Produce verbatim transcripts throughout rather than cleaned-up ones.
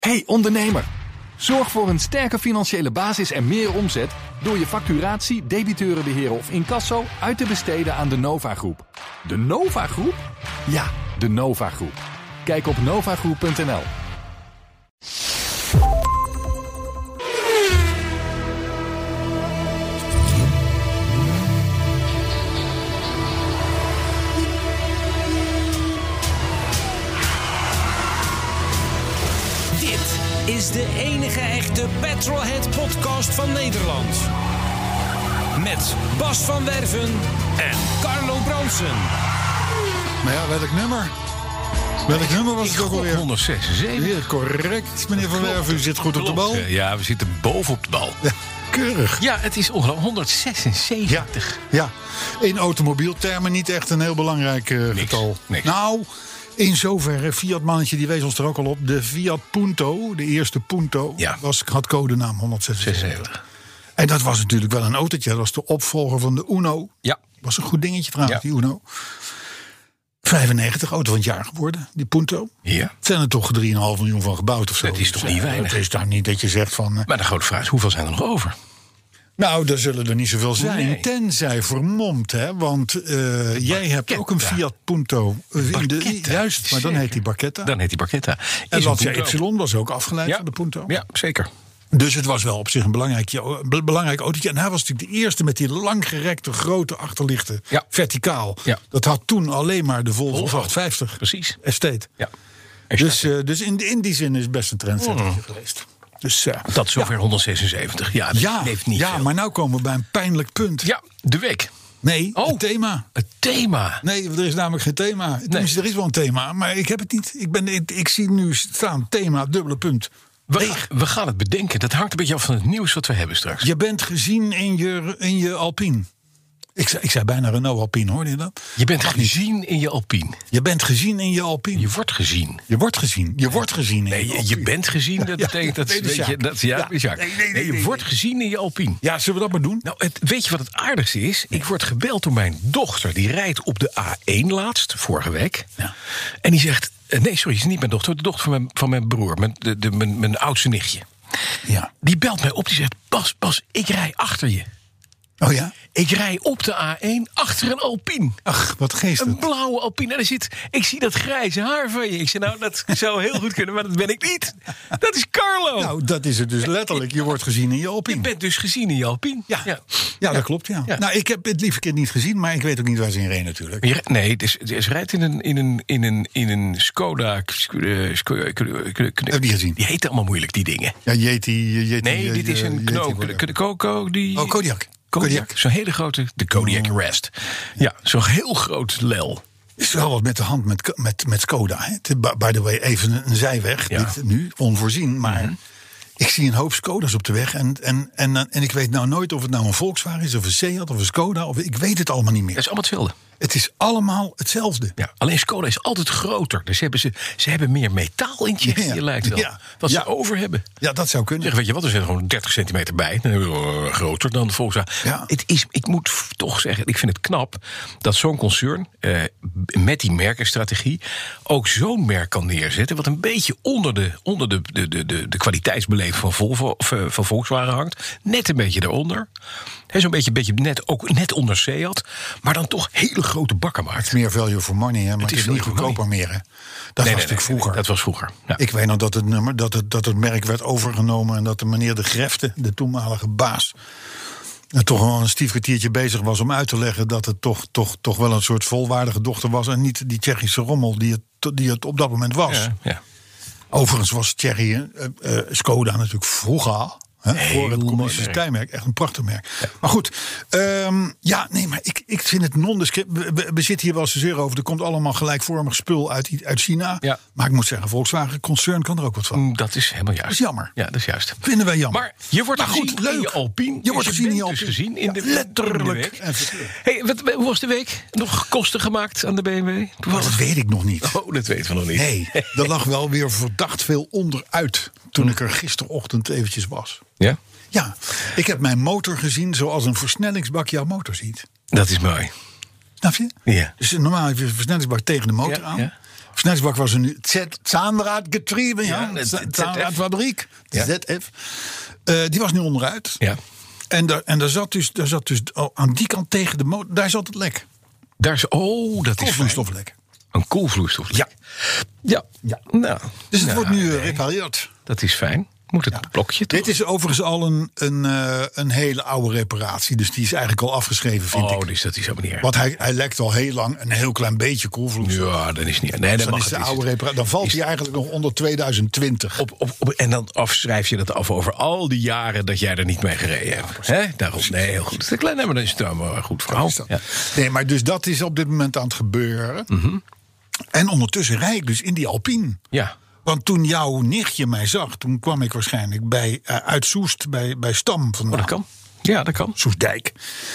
Hey ondernemer, zorg voor een sterke financiële basis en meer omzet door je facturatie, debiteurenbeheer of incasso uit te besteden aan de Nova Groep. De Nova Groep? Ja, de Nova Groep. Kijk op novagroep punt n l. Is de enige echte Petrolhead-podcast van Nederland. Met Bas van Werven en Carlo Bronsen. Maar ja, welk nummer? Welk nummer was Ik het ook alweer? honderdzesenzeventig. Ja, correct, meneer Van Werven. U zit goed op de bal. Ja, we zitten boven op de bal. Ja, keurig. Ja, het is ongelooflijk. honderdzesenzeventig. Ja, in automobieltermen niet echt een heel belangrijk uh, Niks, getal. niks. Nou, in zoverre, Fiat-mannetje, die wees ons er ook al op. De Fiat Punto, de eerste Punto, Ja. was, had codenaam honderdzesenzeventig. zesenzeventig. En dat was natuurlijk wel een autootje. Dat was de opvolger van de Uno. Ja. Was een goed dingetje trouwens, Ja. die Uno. vijfennegentig, auto van het jaar geworden, die Punto. Ja. Het zijn er toch drieënhalf miljoen van gebouwd of zo. Dat is toch Dus, niet eh, weinig? Het is daar niet dat je zegt van... uh, Maar de grote vraag is, hoeveel zijn er nog over? nou, er zullen er niet zoveel zijn. Nee. Tenzij vermomd, hè. Want uh, jij hebt ook een Fiat Punto. uh, in de, Barchetta, juist, maar dan zeker. heet die Barchetta. Dan heet die Barchetta. En Is een Lancia Punto. Y was ook afgeleid Ja. van de Punto. Ja, zeker. Dus het was wel op zich een belangrijk, be- belangrijk autootje. En hij was natuurlijk de eerste met die langgerekte grote achterlichten. Ja. Verticaal. Ja. Dat had toen alleen maar de Volvo, Volvo. achthonderdvijftig. Precies. Estate. Ja. Dus, uh, dus in, in die zin is het best een trendsettertje Mm. geweest. Dus, uh, Dat is zover honderdzesenzeventig. Ja, dat ja, heeft niet ja veel. maar nou komen we bij een pijnlijk punt. Ja, de week. Nee, Oh. het thema. Het thema. Nee, er is namelijk geen thema. Tenminste, er is wel een thema, maar ik heb het niet. Ik, ben, ik, ik zie nu staan thema, dubbele punt. We, we gaan het bedenken. Dat hangt een beetje af van het nieuws wat we hebben straks. Je bent gezien in je, in je Alpine. Ik zei, ik zei bijna Renault Alpine, hoorde je dat? Je bent Mag niet. gezien in je Alpine. Je bent gezien in je Alpine. Je wordt gezien. Je wordt gezien. Je wordt gezien in Nee, je je, je Alpine. bent gezien, dat Ja, betekent dat, nee, dat is weet je, Sjaak. dat ja, Ja. is Sjaak. Nee, nee, nee, je nee, wordt nee. gezien in je Alpine. Ja, zullen we dat maar doen? Nou, het, weet je wat het aardigste is? Ik word gebeld door mijn dochter. Die rijdt op de A één laatst, vorige week. Ja. En die zegt... eh, Nee, sorry, het is niet mijn dochter. De dochter van mijn, van mijn broer, mijn, de, de, mijn, mijn oudste nichtje. Ja. Die belt mij op, die zegt... Bas, Bas, ik rij achter je. Oh ja? Ik rij op de A één achter een Alpine. Ach, wat Een geestig. blauwe Alpine. En er zit, ik zie dat grijze haar van je. Ik zeg, nou, dat zou heel goed kunnen, maar dat ben ik niet. Dat is Carlo. Nou, dat is het dus letterlijk. Je wordt gezien in je je Alpine. bent dus gezien in je Alpine. Ja. Ja, dat klopt, ja. Ja. Nou, ik heb het lieve kind niet gezien, maar ik weet ook niet waar ze in reed natuurlijk. Je, nee, het is, het is rijdt in een, in een, in een, in een Skoda. Uh, Skoda Heb je die gezien? Die heet allemaal moeilijk, die dingen. Ja, Yeti. Yeti Nee, eh, dit is eh, een Yeti knoop. worden. De, de Coco, die... Oh, Kodiak. Kodiak. Zo'n hele grote... De Kodiak Rest. Ja, zo'n heel groot lel. Is wel wat met de hand met, met, met Skoda. Hè? Het is, by the way, even een, een zijweg. Ja. Dit nu, onvoorzien. Maar Mhm. ik zie een hoop Skoda's op de weg. En, en, en, en ik weet nou nooit of het nou een Volkswagen is, of een Seat, of een Skoda. Of, ik weet het allemaal niet meer. Dat is allemaal hetzelfde. Het is allemaal hetzelfde. Ja, alleen Skoda is altijd groter. Dus hebben ze, ze hebben meer metaal in het chassis, Ja. lijkt wel. Ja. Wat Ja. ze over hebben. Ja, dat zou kunnen. Zeg, weet je wat, er zit gewoon dertig centimeter bij. Dan hebben we, uh, groter dan de Volkswagen. Ja. Het is, ik moet f- toch zeggen, ik vind het knap dat zo'n concern uh, met die merkenstrategie ook zo'n merk kan neerzetten. Wat een beetje onder de, onder de, de, de, de, de kwaliteitsbeleving van, Volvo, of, uh, van Volkswagen hangt. Net een beetje daaronder. He, zo'n beetje, beetje net, ook net onder Seat. Maar dan toch hele grote bakken maakt. Meer value for money, hè, maar Het het is is, niet value for goedkoper meer. Hè. Dat Nee, was nee, natuurlijk nee, vroeger. Dat was vroeger. Ja. Ik weet nog dat het, nummer, dat, het, dat het merk werd overgenomen en dat de meneer De Grefte, de toenmalige baas, er toch wel een stief kwartiertje bezig was om uit te leggen dat het toch, toch, toch wel een soort volwaardige dochter was en niet die Tsjechische rommel die het, die het op dat moment was. Ja, ja. Overigens was Tsjechië, uh, uh, Skoda natuurlijk vroeger, hè, Heel voor het mooi communistische merk. tijdmerk. Echt een prachtig merk. Ja. Maar goed, um, ja, nee, maar ik, ik vind het nondescript. We, we, we zitten hier wel zozeer over. Er komt allemaal gelijkvormig spul uit, uit China. Ja. Maar ik moet zeggen, Volkswagen-concern kan er ook wat van. Mm, Dat is helemaal juist. Dat is jammer. Ja, dat is juist. Vinden wij jammer. Maar je wordt Maar gezien goed, in leuk. je Alpine. Je wordt Dus gezien in je bent Alpine. Dus gezien in de, Ja, letterlijk in de week. en figuurlijk. Hey, wat, hoe was de week? Nog kosten gemaakt aan de B M W? Maar Toevallig? dat weet ik nog niet. Oh, dat weten we nog niet. Nee, er lag wel weer verdacht veel onderuit toen ik er gisterochtend eventjes was. Ja? Ja, ik heb mijn motor gezien zoals een versnellingsbak jouw motor ziet. Dat is mooi. Snap je? Ja. Dus normaal heb je een versnellingsbak tegen de motor Ja, aan. ja. Versnellingsbak was een Zahnradgetriebe, ja, Ja, ja, het- Zahnradfabriek, Ja. Z F. Uh, die was nu onderuit. Ja. En, daar, en daar zat dus, daar zat dus oh, aan die kant tegen de motor, daar zat het lek. Daar is, oh, dat is fijn. Koolvloeistoflek. Een koelvloeistof. Ja. Ja. Ja. Nou, Dus het nou, wordt nu uh, nee, gerepareerd. dat is fijn. Moet het blokje toch? Dit is overigens al een, een, uh, een hele oude reparatie. Dus die is eigenlijk al afgeschreven, vind Oh, ik. dus dat is helemaal niet erg. Want hij, hij lekt al heel lang een heel klein beetje koelvloeistof. Ja, dat is niet. Nee, Dus dat dan, mag is de het oude niet. reparatie, dan valt hij eigenlijk nog onder tweeduizend twintig. Op, op, op, en dan afschrijf je dat af over al die jaren dat jij er niet mee gereden hebt. Hè? Daarom, nee, heel goed. Dat is klein, maar dan is het allemaal een goed verhaal. Ja. Nee, maar dus dat is op dit moment aan het gebeuren. Mm-hmm. En ondertussen rijd ik dus in die Alpine. Ja. Want toen jouw nichtje mij zag, toen kwam ik waarschijnlijk bij, uh, uit Soest bij, bij Stam vandaan. Oh, dat kan. Ja, dat kan. Soestdijk.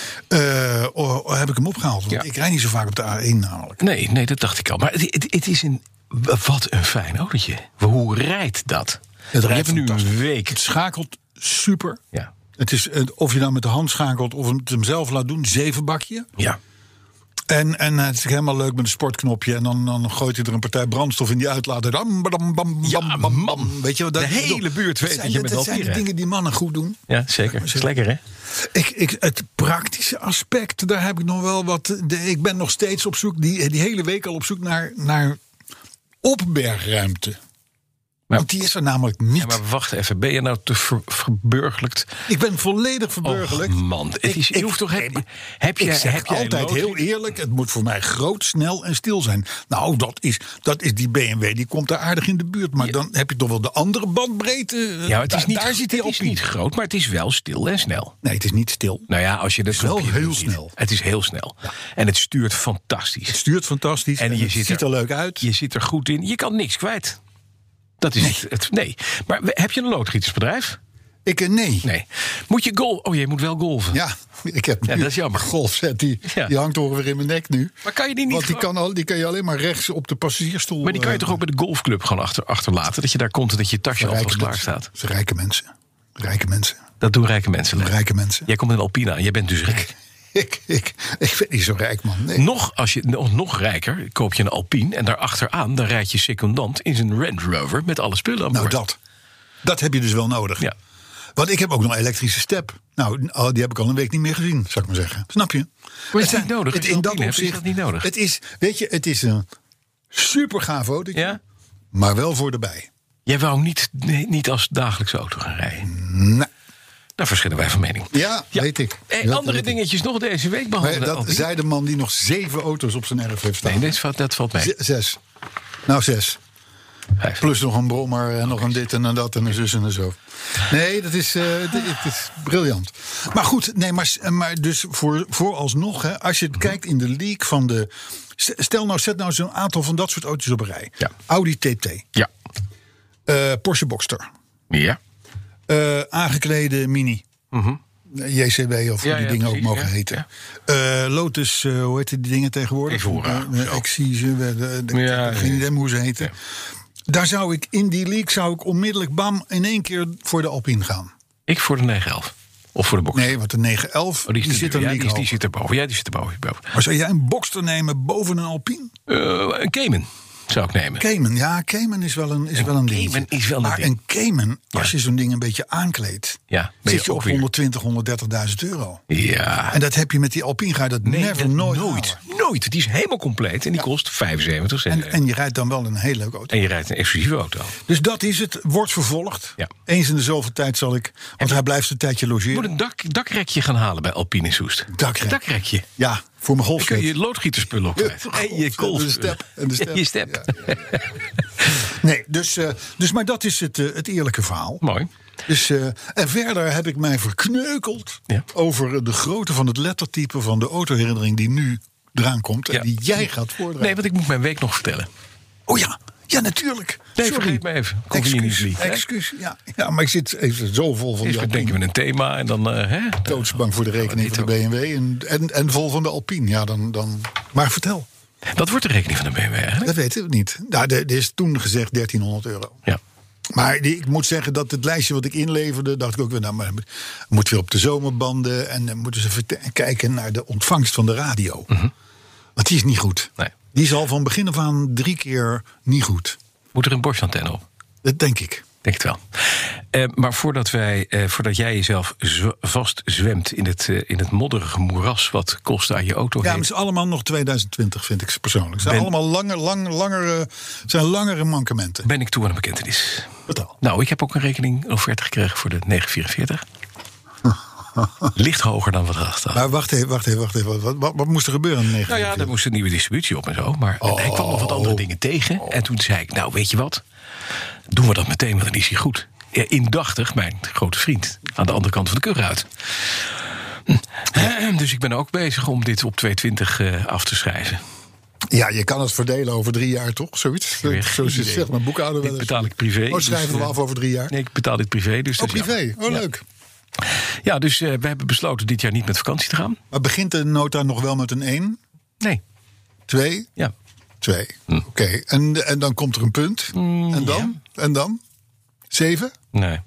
Uh, oh, heb ik hem opgehaald. Want Ja. ik rijd niet zo vaak op de A één namelijk. Nee, nee, dat dacht ik al. Maar het, het, het is een. Wat een fijn autootje. Hoe rijdt dat? Het We rijdt hebben nu fantastisch. een week. Het schakelt super. Ja. Het is, uh, of je nou met de hand schakelt of het hem zelf laat doen, zeven bakje. Ja. En, en het is helemaal leuk met een sportknopje. En dan, dan gooit hij er een partij brandstof in die uitlaat. Bam, bam, bam, Ja, bam, bam, man. bam. Weet je wat dat De hele bedoel? buurt weet dat dat zijn, je met dat zijn de Alpine dingen die mannen goed doen. Ja, zeker. Dat is lekker, hè? Ik, ik, het praktische aspect, daar heb ik nog wel wat. De, ik ben nog steeds op zoek, die, die hele week al op zoek naar, naar opbergruimte. Maar- Want die is er namelijk niet. Ja, maar wacht even. Ben je nou te ver, verburgerlijkt? Ik ben volledig verburgerlijk. Och, man. Het is, je hoeft toch, heb, nee, heb, je, ik zeg heb jij altijd heel loodgieter- eerlijk, het moet voor mij groot, snel en stil zijn. Nou, dat is, dat is die B M W, die komt daar aardig in de buurt. Maar Ja. dan heb je toch wel de andere bandbreedte. Ja, het is daar, niet, daar zit het hij is op. niet groot, maar het is wel stil en snel. Nee, het is niet stil. Nou ja, als je de is wel knopje heel doet, snel. Het is heel snel. En het stuurt fantastisch. Het stuurt fantastisch en, En je het ziet ziet er- er leuk uit. Je zit er goed in. Je kan niks kwijt. Dat is het, het. Nee. Maar we- heb je een loodgietersbedrijf? Ik, eh, nee. Nee. Moet je golf? Oh, je moet wel golven. Ja, ik heb Ja, nu dat is jammer. een golfset, die, Ja. die hangt ongeveer in mijn nek nu. Maar kan je die niet Want die gewoon- kan, al, die kan je alleen maar rechts op de passagiersstoel. Maar die kan je eh, toch ook bij de golfclub gewoon achter, achterlaten? Dat je daar komt en dat je tasje voor alvast rijke klaar mensen. staat. Dat zijn rijke mensen. Rijke mensen. Dat doen rijke mensen. Len. Rijke mensen. Jij komt in een Alpina en jij bent dus rijk. Ik, ik, ik ben niet zo rijk, man. Nee. Nog, als je, nog, nog rijker koop je een Alpine en daarachteraan dan rijd je secondant in zijn Range Rover met alle spullen aan Nou, boord. dat. Dat heb je dus wel nodig. Ja. Want ik heb ook nog een elektrische step. Nou, oh, die heb ik al een week niet meer gezien, zou ik maar zeggen. Snap je? Maar is het niet nodig? Het, Als je in dat Alpine hebt, is opzicht, dat niet nodig? Het is, weet je, het is een super gaaf autootje. Ja? Maar wel voor de bij. Jij wou niet, nee, niet als dagelijkse auto gaan rijden. Nee. Daar verschillen wij van mening. Ja, weet ik. Hey, Dat andere weet ik. dingetjes nog deze week Maar behandelen. dat Alpine? zei de man die nog zeven auto's op zijn erf heeft staan. Nee, dit valt, dat valt mee. Z- Zes. Nou, zes. Vijf. Plus nog een brommer en nog een dit en een dat en een zus en een zo. Nee, dat is, uh, het is briljant. Maar goed, nee, maar, maar dus voor, vooralsnog, hè, als je kijkt in de leak van de. Stel nou, zet nou zo'n aantal van dat soort auto's op een rij. Ja. Audi T T, Ja. uh, Porsche Boxster, Ja. uh, aangeklede Mini. J C B of hoe Ja, die ja, dingen precies, ook mogen ja, heten. Uh, Lotus, uh, hoe heet die dingen tegenwoordig? Evora, Uh, zo. Exige, uh, de, de, Ja, geen ja. idee hoe ze heten. Ja. Daar zou ik in die leak zou ik onmiddellijk bam in één keer voor de Alpine gaan. Ik voor de negen elf. Of voor de box. Nee, want de negen elf Oh, die, die is zit er er ja, leak die, die hoog. zit erboven. Ja, die zit erboven. boven. Maar zou jij een Boxster nemen boven een Alpine? Uh, een Cayman zou ik nemen. Cayman, ja, Cayman is wel een, is wel een ding. Cayman is wel een maar ding. een Cayman, als Ja. je zo'n ding een beetje aankleedt, Ja, ben zit je je ook op weer- honderdtwintig, honderddertigduizend euro. Ja. En dat heb je met die Alpine, ga je dat Nee, never dat nooit nooit. halen. Nooit. Die is helemaal compleet en die kost vijfenzeventig cent. En, en je rijdt dan wel een hele leuke auto. En je rijdt een exclusieve auto. Dus dat is het, wordt vervolgd. Ja. Eens in de zoveel tijd zal ik, want hij blijft een tijdje Je moet logeren. een dak, dakrekje gaan halen bij Alpine in Soest. Dakrek. Dakrekje. Ja, voor mijn Dan kun golfset. je loodgieterspullen op kwijt. Ja, En je golf. de step. En de step. Je step. Nee, dus, uh, dus maar dat is het, uh, het eerlijke verhaal. Mooi. Dus, uh, en verder heb ik mij verkneukeld Ja. over de grootte van het lettertype van de autoherinnering die nu eraan komt. En Ja. die jij gaat voordragen. Nee, want ik moet mijn week nog vertellen. Oh ja, ja natuurlijk. Nee, Sorry. vergeet me even. Conveniently, Excuus, hè? excuus. Ja, ja, maar ik zit even zo vol van Eerst die bedenken Alpine. we een thema en dan... Uh, hè, Doodsbang voor de rekening van de B M W en, en, en vol van de Alpine. Ja, dan, dan... Maar vertel, Wat wordt de rekening van de B M W eigenlijk? dat weten we niet. Nou, er er is toen gezegd dertienhonderd euro. Ja. Maar die, ik moet zeggen dat het lijstje wat ik inleverde, dacht ik ook weer, nou, maar moet weer op de zomerbanden en dan moeten ze even te- kijken naar de ontvangst van de radio. Mhm. Want die is niet goed. Nee. Die is al van begin af aan drie keer niet goed. Moet er een borstantenne op? Dat denk ik. Denk het wel. Uh, maar voordat, wij, uh, voordat jij jezelf z- vast zwemt in het, uh, in het modderige moeras wat kost aan je auto Ja, heen. maar het is allemaal nog twintig twintig, vind ik ze persoonlijk. Het zijn Ben- allemaal langer, lang, langere, zijn langere mankementen. Ben ik toe aan een bekentenis. Betaal. Nou, ik heb ook een rekening een offerte gekregen voor de negen vierenveertig. Licht hoger dan wat we hadden. Maar wacht even, wacht even, wacht even. Wat, wat, wat moest er gebeuren in de Nou ja, er moest een nieuwe distributie op en zo. Maar Oh. hij kwam nog wat andere dingen tegen. En toen zei ik, nou weet je wat? Doen we dat meteen, want dan is hij goed. Ja, indachtig, mijn grote vriend. Aan de andere kant van de keuruit. Hm. Dus ik ben ook bezig om dit op tweehonderdtwintig uh, af te schrijven. Ja, je kan het verdelen over drie jaar, toch? Zoiets. weer Zo geen zegt idee. mijn boekhouder wel Dit eens. betaal ik privé. Oh, schrijven dus, we uh, af over drie jaar? Nee, ik betaal dit privé. Dus Oh, dat is privé. jammer. Oh, Ja. leuk. Ja, dus uh, we hebben besloten dit jaar niet met vakantie te gaan. Maar begint de nota nog wel met een één? Nee. Twee? Ja. Twee. Hm. Oké. En, en dan komt er een punt. Mm, en dan? En dan? Zeven? Nee.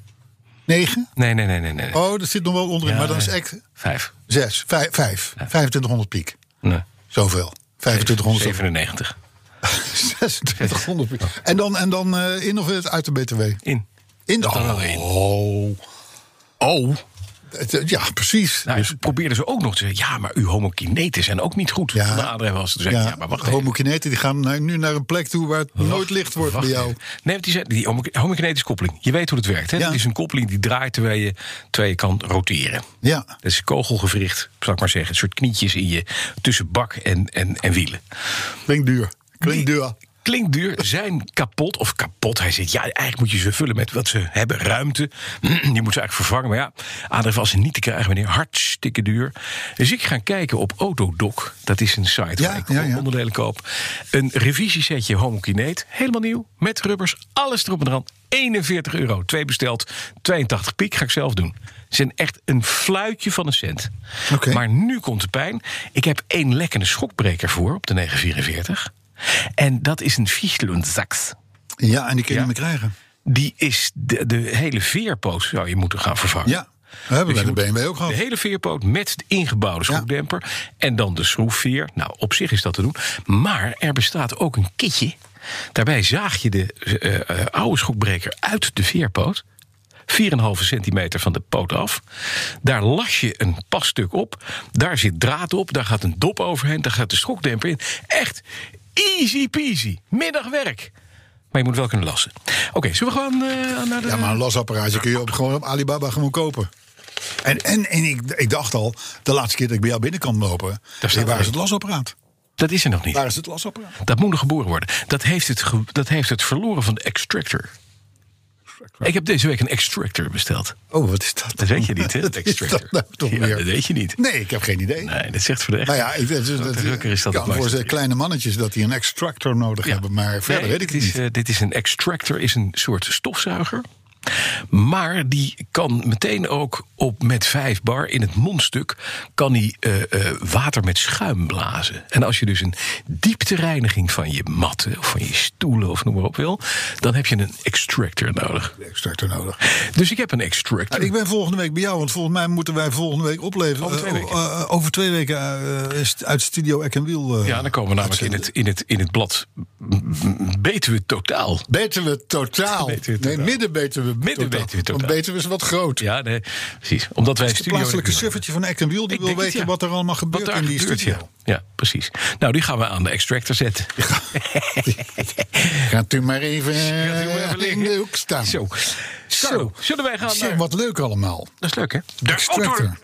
Negen? Nee, nee, nee, nee. nee. Oh, dat zit nog wel onderin. Ja, maar dan is ja. echt Vijf. zes. Vijf. vijf. vijfentwintighonderd piek. Nee. Zoveel. vijfentwintighonderd. zevenennegentig. zesentwintighonderd piek. En dan, en dan uh, in of uit de B T W? In. In de Dat dan oh. wel in. Oh. Oh. Het, Ja, precies. Nou, dus probeerden ze ook nog te zeggen, ja, maar uw homokineten zijn ook niet goed. Ja. Van de Adria was het. Toen zei ik, ja, maar wacht even. homokineten die gaan naar- nu naar een plek toe waar het Wacht, nooit licht wordt wacht bij jou. even. Nee, want die, zei- die homo- homokinetische koppeling. Je weet hoe het werkt. Hè? Ja. Het is een koppeling die draait terwijl je, terwijl je kan roteren. Ja. Dat is kogelgewricht, zal ik maar zeggen. Een soort knietjes in je, tussen bak en, en, en wielen. Klinkt duur. Klinkt Die- duur. Klinkt duur, zijn kapot of kapot. Hij zegt, ja, eigenlijk moet je ze vullen met wat ze hebben. Ruimte, die moeten ze eigenlijk vervangen. Maar ja, aandrijf was ze niet te krijgen, meneer. Hartstikke duur. Dus ik ga kijken op Autodoc. Dat is een site Ja, waar ik ja, ja. onderdelen koop. Een revisiesetje homokineet. Helemaal nieuw, met rubbers, alles erop en eraan. eenenveertig euro, twee besteld, tweeëntachtig piek. Ga ik zelf doen. Het is echt een fluitje van een cent. Oké. Maar nu komt de pijn. Ik heb één lekkende schokbreker voor op de negen vierenveertig. En dat is een Fichtel und Sachs. Ja, en die kun je Ja. niet meer krijgen. Die is de, de hele veerpoot zou je moeten gaan vervangen. Ja, dat hebben Dus we je bij de moet B M W ook gehad. De hele veerpoot met de ingebouwde schroefdemper. En dan de schroefveer. Nou, op zich is dat te doen. Maar er bestaat ook een kitje. Daarbij zaag je de uh, uh, oude schokbreker uit de veerpoot. vier komma vijf centimeter van de poot af. Daar las je een passtuk op. Daar zit draad op. Daar gaat een dop overheen. Daar gaat de schokdemper in. Echt easy peasy. Middagwerk. Maar je moet wel kunnen lassen. Oké, okay, zullen we gewoon uh, naar de... Ja, maar een lasapparaatje kun je op, gewoon op Alibaba gewoon kopen. En, en, en ik, ik dacht al, de laatste keer dat ik bij jou binnen kan lopen... staat waar er is het lasapparaat? Dat is er nog niet. Waar is het lasapparaat? Dat moet nog geboren worden. Dat heeft het, ge- dat heeft het verloren van de extractor. Ik heb deze week een extractor besteld. Oh, wat is dat? Dat weet je niet, hè? Wat De is dat extractor. nou toch Ja, weer? dat weet je niet. Nee, ik heb geen idee. Nee, dat zegt voor de echt. Nou ja, ik, het, het, het, drukker is dat ik het kan voor mooiste. de kleine mannetjes dat die een extractor nodig Ja. hebben. Maar verder Nee, weet ik het is, niet. uh, dit is een extractor, is een soort stofzuiger. Maar die kan meteen ook op met vijf bar in het mondstuk kan die uh, uh, water met schuim blazen. En als je dus een dieptereiniging van je matten of van je stoelen of noem maar op wil, dan heb je een extractor nodig. Extractor nodig. Dus ik heb een extractor. Nou, ik ben volgende week bij jou, want volgens mij moeten wij volgende week opleveren. Over twee Uh, weken. uh, over twee weken uh, is het uit Studio Eck en Wiel. Uh, Ja, dan komen we namelijk in het, in het, in het blad Betuwe Totaal. Betuwe totaal. Betuwe Nee, totaal. midden Betuwe Midden totaal. Betuwe totaal. Want Betuwe is wat groot. Ja, nee, precies. Omdat wij Het studio plaatselijke suffertje van Eck en Wiel die Ik wil denk het, weten ja. wat er allemaal gebeurt Wat daar in die gebeurt, studio. ja. Ja, precies. Nou, die gaan we aan de extractor zetten. Gaat u maar even, Gaat u maar even uh, liggen. in de hoek staan. Zo. Zo. Zullen wij gaan Zeg, naar... wat leuk allemaal. Dat is leuk, hè? De extractor.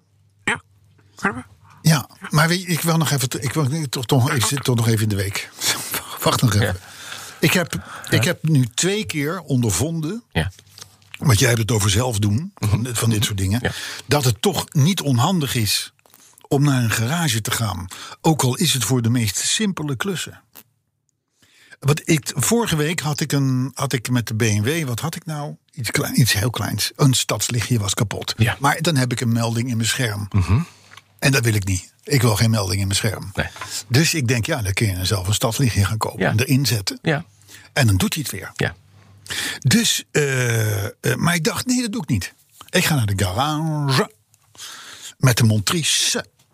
Ja, maar weet je, ik wil nog even, ik, wil, toch, toch, ik zit toch nog even in de week. Wacht nog even. Ja. Ik, heb, ik heb nu twee keer ondervonden, Ja. want jij hebt het over zelf doen, van, van dit soort dingen, Ja. dat het toch niet onhandig is om naar een garage te gaan. Ook al is het voor de meest simpele klussen. Wat ik, vorige week had ik, een, had ik met de B M W, wat had ik nou? Iets, klein, iets heel kleins. Een stadslichtje was kapot. Ja. Maar dan heb ik een melding in mijn scherm. Mhm. En dat wil ik niet. Ik wil geen melding in mijn scherm. Nee. Dus ik denk, ja, dan kun je zelf een stadslichtje gaan kopen. Ja. En erin zetten. Ja. En dan doet hij het weer. Ja. Dus, uh, uh, maar ik dacht, nee, dat doe ik niet. Ik ga naar de garage met de montrice.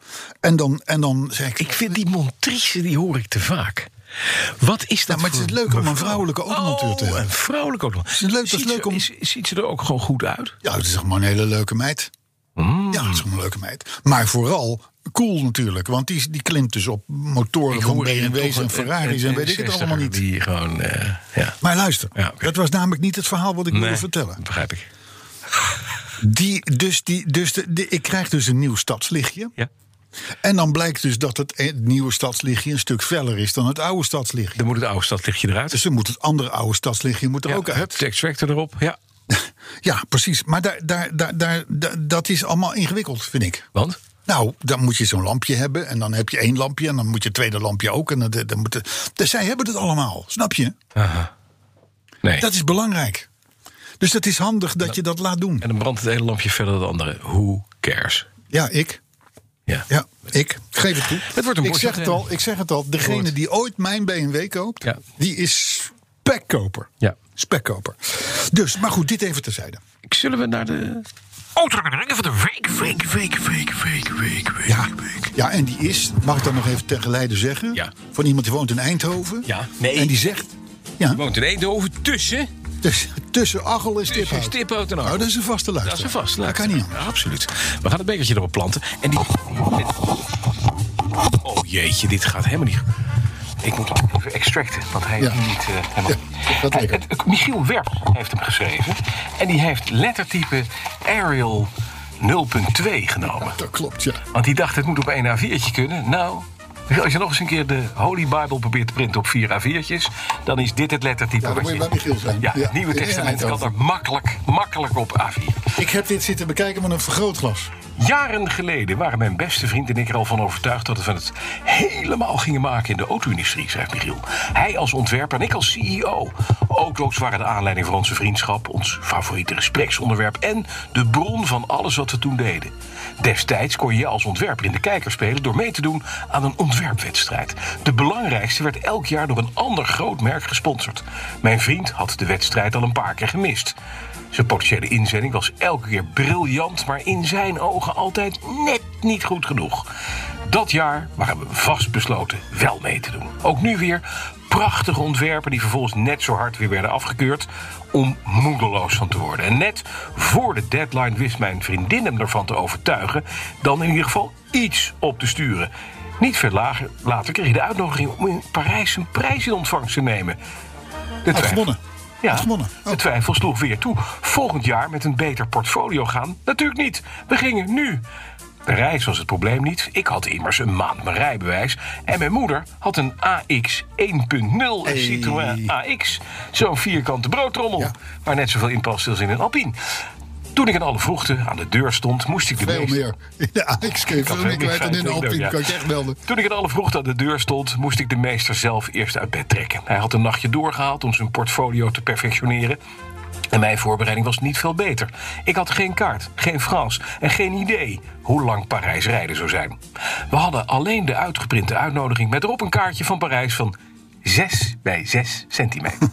En dan, en dan zeg ik... Ik vind die montrice, die hoor ik te vaak. Wat is dat? Ja, maar het is leuk om een vrouwelijke automonteur te hebben. Oh, een vrouwelijke automonteur. Is leuk, dat is leuk om... Is, ziet ze er ook gewoon goed uit? Ja, het is gewoon een hele leuke meid. Mm. Ja, het is gewoon een leuke meid. Maar vooral cool natuurlijk. Want die, die klimt dus op motoren van B M W's en Ferraris en weet ik het allemaal niet. Die gewoon, uh, ja. Maar luister, ja, okay. dat was namelijk niet het verhaal wat ik nee, wilde vertellen. Begrijp ik. Die, dus die, dus de, de, ik krijg dus een nieuw stadslichtje. Ja. En dan blijkt dus dat het, het nieuwe stadslichtje een stuk feller is dan het oude stadslichtje. Dan moet het oude stadslichtje eruit. Dus dan moet het andere oude stadslichtje moet er ja, ook uit. De extractor erop, ja. Ja, precies. Maar daar, daar, daar, daar, daar, dat is allemaal ingewikkeld, vind ik. Want? Nou, dan moet je zo'n lampje hebben. En dan heb je één lampje. En dan moet je het tweede lampje ook. En dan, dan moeten, dus zij hebben het allemaal. Snap je? Aha. Nee. Dat is belangrijk. Dus het is handig dat je dat laat doen. En dan brandt het ene lampje verder dan het andere. Who cares? Ja, ik. Ja, ja ik. Geef het toe. Het wordt een ik, zeg het al, ik zeg het al. Degene die ooit mijn B M W koopt, ja. die is spekkoper. Ja. Spekkoper. Dus, maar goed, dit even terzijde. Zullen we naar de... Autoherinneringen van de week, week, week, week, week, week, week, ja. week. Ja, en die is, mag ik dan nog even tegelijkertijd zeggen... Ja. van iemand die woont in Eindhoven. Ja, nee. En die zegt... Ja, die woont in Eindhoven tussen... Tussen, tussen Achel en Stiphout. Tussen Stiphout en Achel. Nou, dat is een vaste luister. Dat is een vaste luister. Dat kan niet anders. Ja, absoluut. We gaan het bekertje erop planten. En die... Oh jeetje, dit gaat helemaal niet... Ik moet hem even extracten, want hij ja. is niet uh, helemaal... Ja, hij, het, het, Michiel Werps heeft hem geschreven. En die heeft lettertype Arial nul punt twee genomen. Ja, dat klopt, ja. Want die dacht, het moet op één A viertje kunnen. Nou, als je nog eens een keer de Holy Bible probeert te printen op vier A viertjes... dan is dit het lettertype. Ja, dan moet je bij Michiel zijn. Ja, ja. het Nieuwe Testament kan er makkelijk, makkelijk op A vier. Ik heb dit zitten bekijken met een vergrootglas. Jaren geleden waren mijn beste vriend en ik er al van overtuigd... dat we het helemaal gingen maken in de auto-industrie, schrijft Michiel. Hij als ontwerper en ik als C E O. Auto's waren de aanleiding voor onze vriendschap... ons favoriete gespreksonderwerp... en de bron van alles wat we toen deden. Destijds kon je als ontwerper in de kijker spelen... door mee te doen aan een ontwerpwedstrijd. De belangrijkste werd elk jaar door een ander groot merk gesponsord. Mijn vriend had de wedstrijd al een paar keer gemist... Zijn potentiële inzending was elke keer briljant... maar in zijn ogen altijd net niet goed genoeg. Dat jaar waren we vastbesloten wel mee te doen. Ook nu weer prachtige ontwerpen... die vervolgens net zo hard weer werden afgekeurd... om moedeloos van te worden. En net voor de deadline wist mijn vriendin hem ervan te overtuigen... dan in ieder geval iets op te sturen. Niet veel lager, later kreeg hij de uitnodiging... om in Parijs een prijs in ontvangst te nemen. De Had gewonnen. Ja, oh. de twijfel sloeg weer toe. Volgend jaar met een beter portfolio gaan? Natuurlijk niet. We gingen nu. De reis was het probleem niet. Ik had immers een maand mijn rijbewijs. En mijn moeder had een A X één punt nul, een hey. Citroën A X. Zo'n vierkante broodtrommel. Ja. Waar net zoveel in past als in een Alpine. Toen ik in alle vroegte aan de deur stond, moest ik de veel meeste... meer. In de A X kun je veel meer kwijt dan in de Alpine, ja. Kan je echt melden. Toen ik in alle vroegte aan de deur stond, moest ik de meester zelf eerst uit bed trekken. Hij had een nachtje doorgehaald om zijn portfolio te perfectioneren. En mijn voorbereiding was niet veel beter. Ik had geen kaart, geen Frans en geen idee hoe lang Parijs rijden zou zijn. We hadden alleen de uitgeprinte uitnodiging met erop een kaartje van Parijs van zes bij zes centimeter.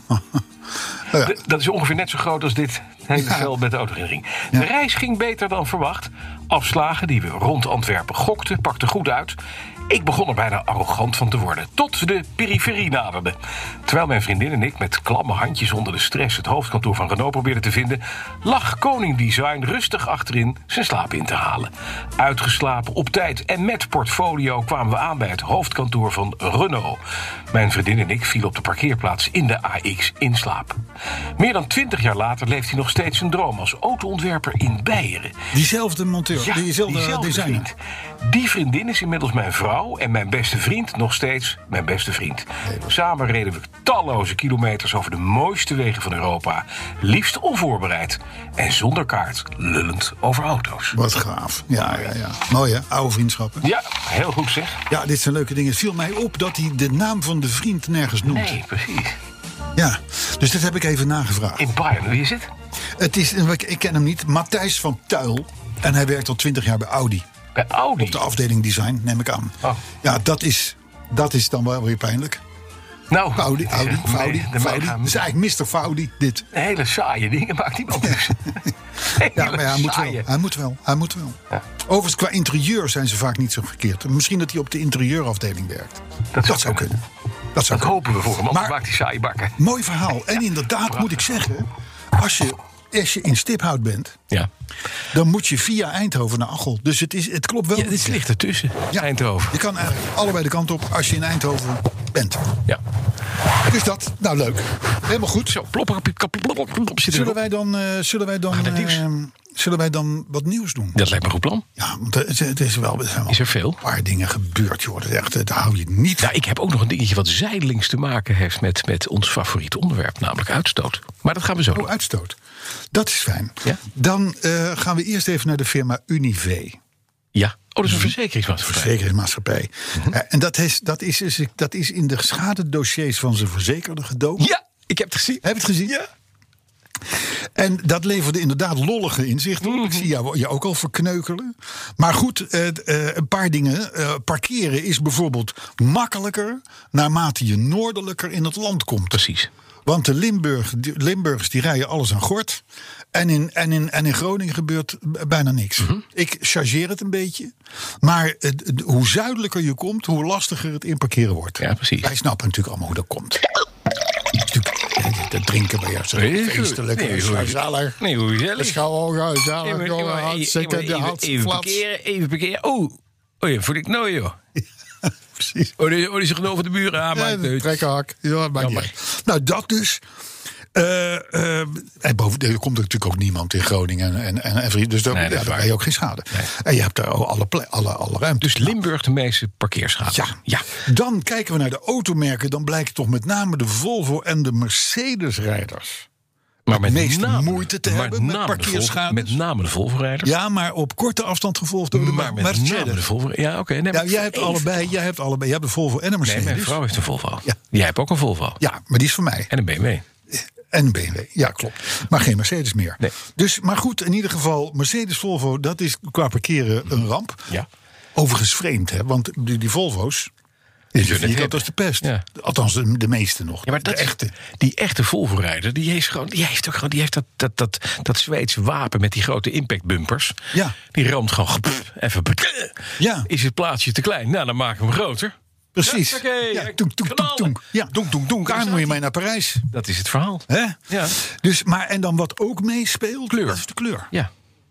Ja. De, dat is ongeveer net zo groot als dit hele ja. veld met de autoherinnering. De ja. reis ging beter dan verwacht. Afslagen die we rond Antwerpen gokten, pakten goed uit. Ik begon er bijna arrogant van te worden, tot de periferie naderde. Terwijl mijn vriendin en ik met klamme handjes onder de stress... het hoofdkantoor van Renault probeerden te vinden... lag Koning Design rustig achterin zijn slaap in te halen. Uitgeslapen, op tijd en met portfolio kwamen we aan bij het hoofdkantoor van Renault. Mijn vriendin en ik vielen op de parkeerplaats in de A X in slaap. Meer dan twintig jaar later leeft hij nog steeds zijn droom... als autoontwerper in Beieren. Diezelfde monteur, ja, diezelfde, diezelfde designer. Vriend. Die vriendin is inmiddels mijn vrouw... en mijn beste vriend nog steeds mijn beste vriend. Samen reden we talloze kilometers over de mooiste wegen van Europa. Liefst onvoorbereid. En zonder kaart, lullend over auto's. Wat gaaf. Ja, ja, ja. Mooi hè, oude vriendschappen. Ja, heel goed zeg. Ja, dit zijn leuke dingen. Het viel mij op dat hij de naam van de vriend nergens noemt. Nee, precies. Ja, dus dat heb ik even nagevraagd. In Bayern, wie is het? Het is, ik ken hem niet, Matthijs van Tuil. En hij werkt al twintig jaar bij Audi. Bij Audi? Op de afdeling design, neem ik aan. Oh. Ja, dat is, dat is dan wel weer pijnlijk. Nou, Audi, Audi, nee, Audi, de Audi. Dat is eigenlijk mister Audi, dit. Hele saaie dingen maakt hij ook dus. Ja, maar ja, hij moet wel. Hij moet wel. Hij moet wel. Ja. Overigens, qua interieur zijn ze vaak niet zo verkeerd. Misschien dat hij op de interieurafdeling werkt. Dat, dat zou kunnen. Dat, zou Dat kunnen. hopen we voor hem, anders Maar- maakt hij saaie bakken. Mooi verhaal. En inderdaad moet ik zeggen, als je, als je in Stiphout bent, Ja, dan moet je via Eindhoven naar Achel. Dus het, is, het klopt wel. ja dit ligt ertussen, Ja. Eindhoven. Je kan eigenlijk allebei de kant op als je in Eindhoven bent. Ja. Dus dat, nou leuk. Helemaal goed. Zo, plopper, plopper, plopper, plopper, zit Zullen erop. wij dan, uh, zullen wij dan, Gaan we naar nieuws? uh, zullen wij dan wat nieuws doen? Dat lijkt me een goed plan. Ja, want het, het is wel, er zijn wel Is er veel? een paar dingen gebeurd, joh. Dat, is echt, dat hou je niet. Nou, ik heb ook nog een dingetje wat zijdelings te maken heeft met, met ons favoriete onderwerp, namelijk uitstoot. Maar dat gaan we zo Oh, doen. uitstoot. Dat is fijn. Ja? Dan uh, gaan we eerst even naar de firma Unive. Ja. Oh, dat is een verzekeringsmaatschappij. Verzekeringsmaatschappij. Uh, en dat is, dat, is, is- dat is in de schadedossiers van zijn verzekerde gedoken. Ja, ik heb het gezien. Heb je het gezien? Ja. En dat leverde inderdaad lollige inzichten op. Ik zie jou je ook al verkneukelen. Maar goed, eh, eh, een paar dingen. Eh, parkeren is bijvoorbeeld makkelijker naarmate je noordelijker in het land komt. Precies. Want de Limburg, die, Limburgers die rijden alles aan gort. En in, en in, en in Groningen gebeurt b- bijna niks. Mm-hmm. Ik chargeer het een beetje. Maar het, het- hoe zuidelijker je komt, hoe lastiger het inparkeren wordt. Ja, precies. Wij snappen natuurlijk allemaal hoe dat komt. Dat drinken bij jou zo Nee, feestelijk. nee, en hoor. gezellig. Nee, hoe gezellig. Het gaat wel gezellig, Even- jongen. even- Hartstikke even- de even- hart Even flats. parkeren, even parkeren. Oh, oh ja, voel ik nou, joh. Precies. Oh, die, oh, die zich nou over de buren Ja, aanmaakt. de trekkerhak. Ja, dat maakt niet Jammer. uit. Nou, dat dus. Eh, eh, en boven, er komt natuurlijk ook niemand in Groningen. En, en, en, dus daar, Nee, dat ja, is daar waar. ben je ook geen schade. En je hebt daar ook alle, ple- alle, alle ruimte. Dus Limburg de meeste parkeerschade. Ja. ja. Dan kijken we naar de automerken. Dan blijkt toch met name de Volvo en de Mercedes-rijders Maar met meeste name, moeite te maar hebben met name de parkeerschades. Volvo- Met name de Volvo-rijders. Ja, maar op korte afstand gevolgd door de maar met Mercedes. name de Volvo. Ja, oké. Nee, Ja, maar jij hebt even- allebei. Jij hebt allebei. Jij hebt de Volvo en de Nee, Mercedes. mijn vrouw heeft een Volvo. Ja. Jij hebt ook een Volvo. Ja, maar die is van mij. En een B M W. En een B M W, ja klopt. Maar geen Mercedes meer. Nee. Dus, maar goed, in ieder geval, Mercedes-Volvo, dat is qua parkeren een ramp. Ja. Overigens vreemd, hè, want die, die Volvo's, die zullen zijn het niet als de pest. Ja. Althans, de, de meeste nog. Ja, maar dat de echte. Die echte Volvo-rijder, die heeft, gewoon, die heeft ook gewoon die heeft dat, dat, dat, dat Zweedse wapen met die grote impactbumpers. Ja. Die ramt gewoon pff, even. Ja. Is het plaatsje te klein? Nou, dan maken we hem groter. Precies. Huppakee, Ja, toenk, toenk, toenk, knallen. toenk. Ja. Doenk, doenk, doenk. Daar Daar moet je staat mee naar Parijs. Dat is het verhaal. Hè? Ja. Dus, maar, en dan wat ook meespeelt, Kleur. dat is de kleur. Ja.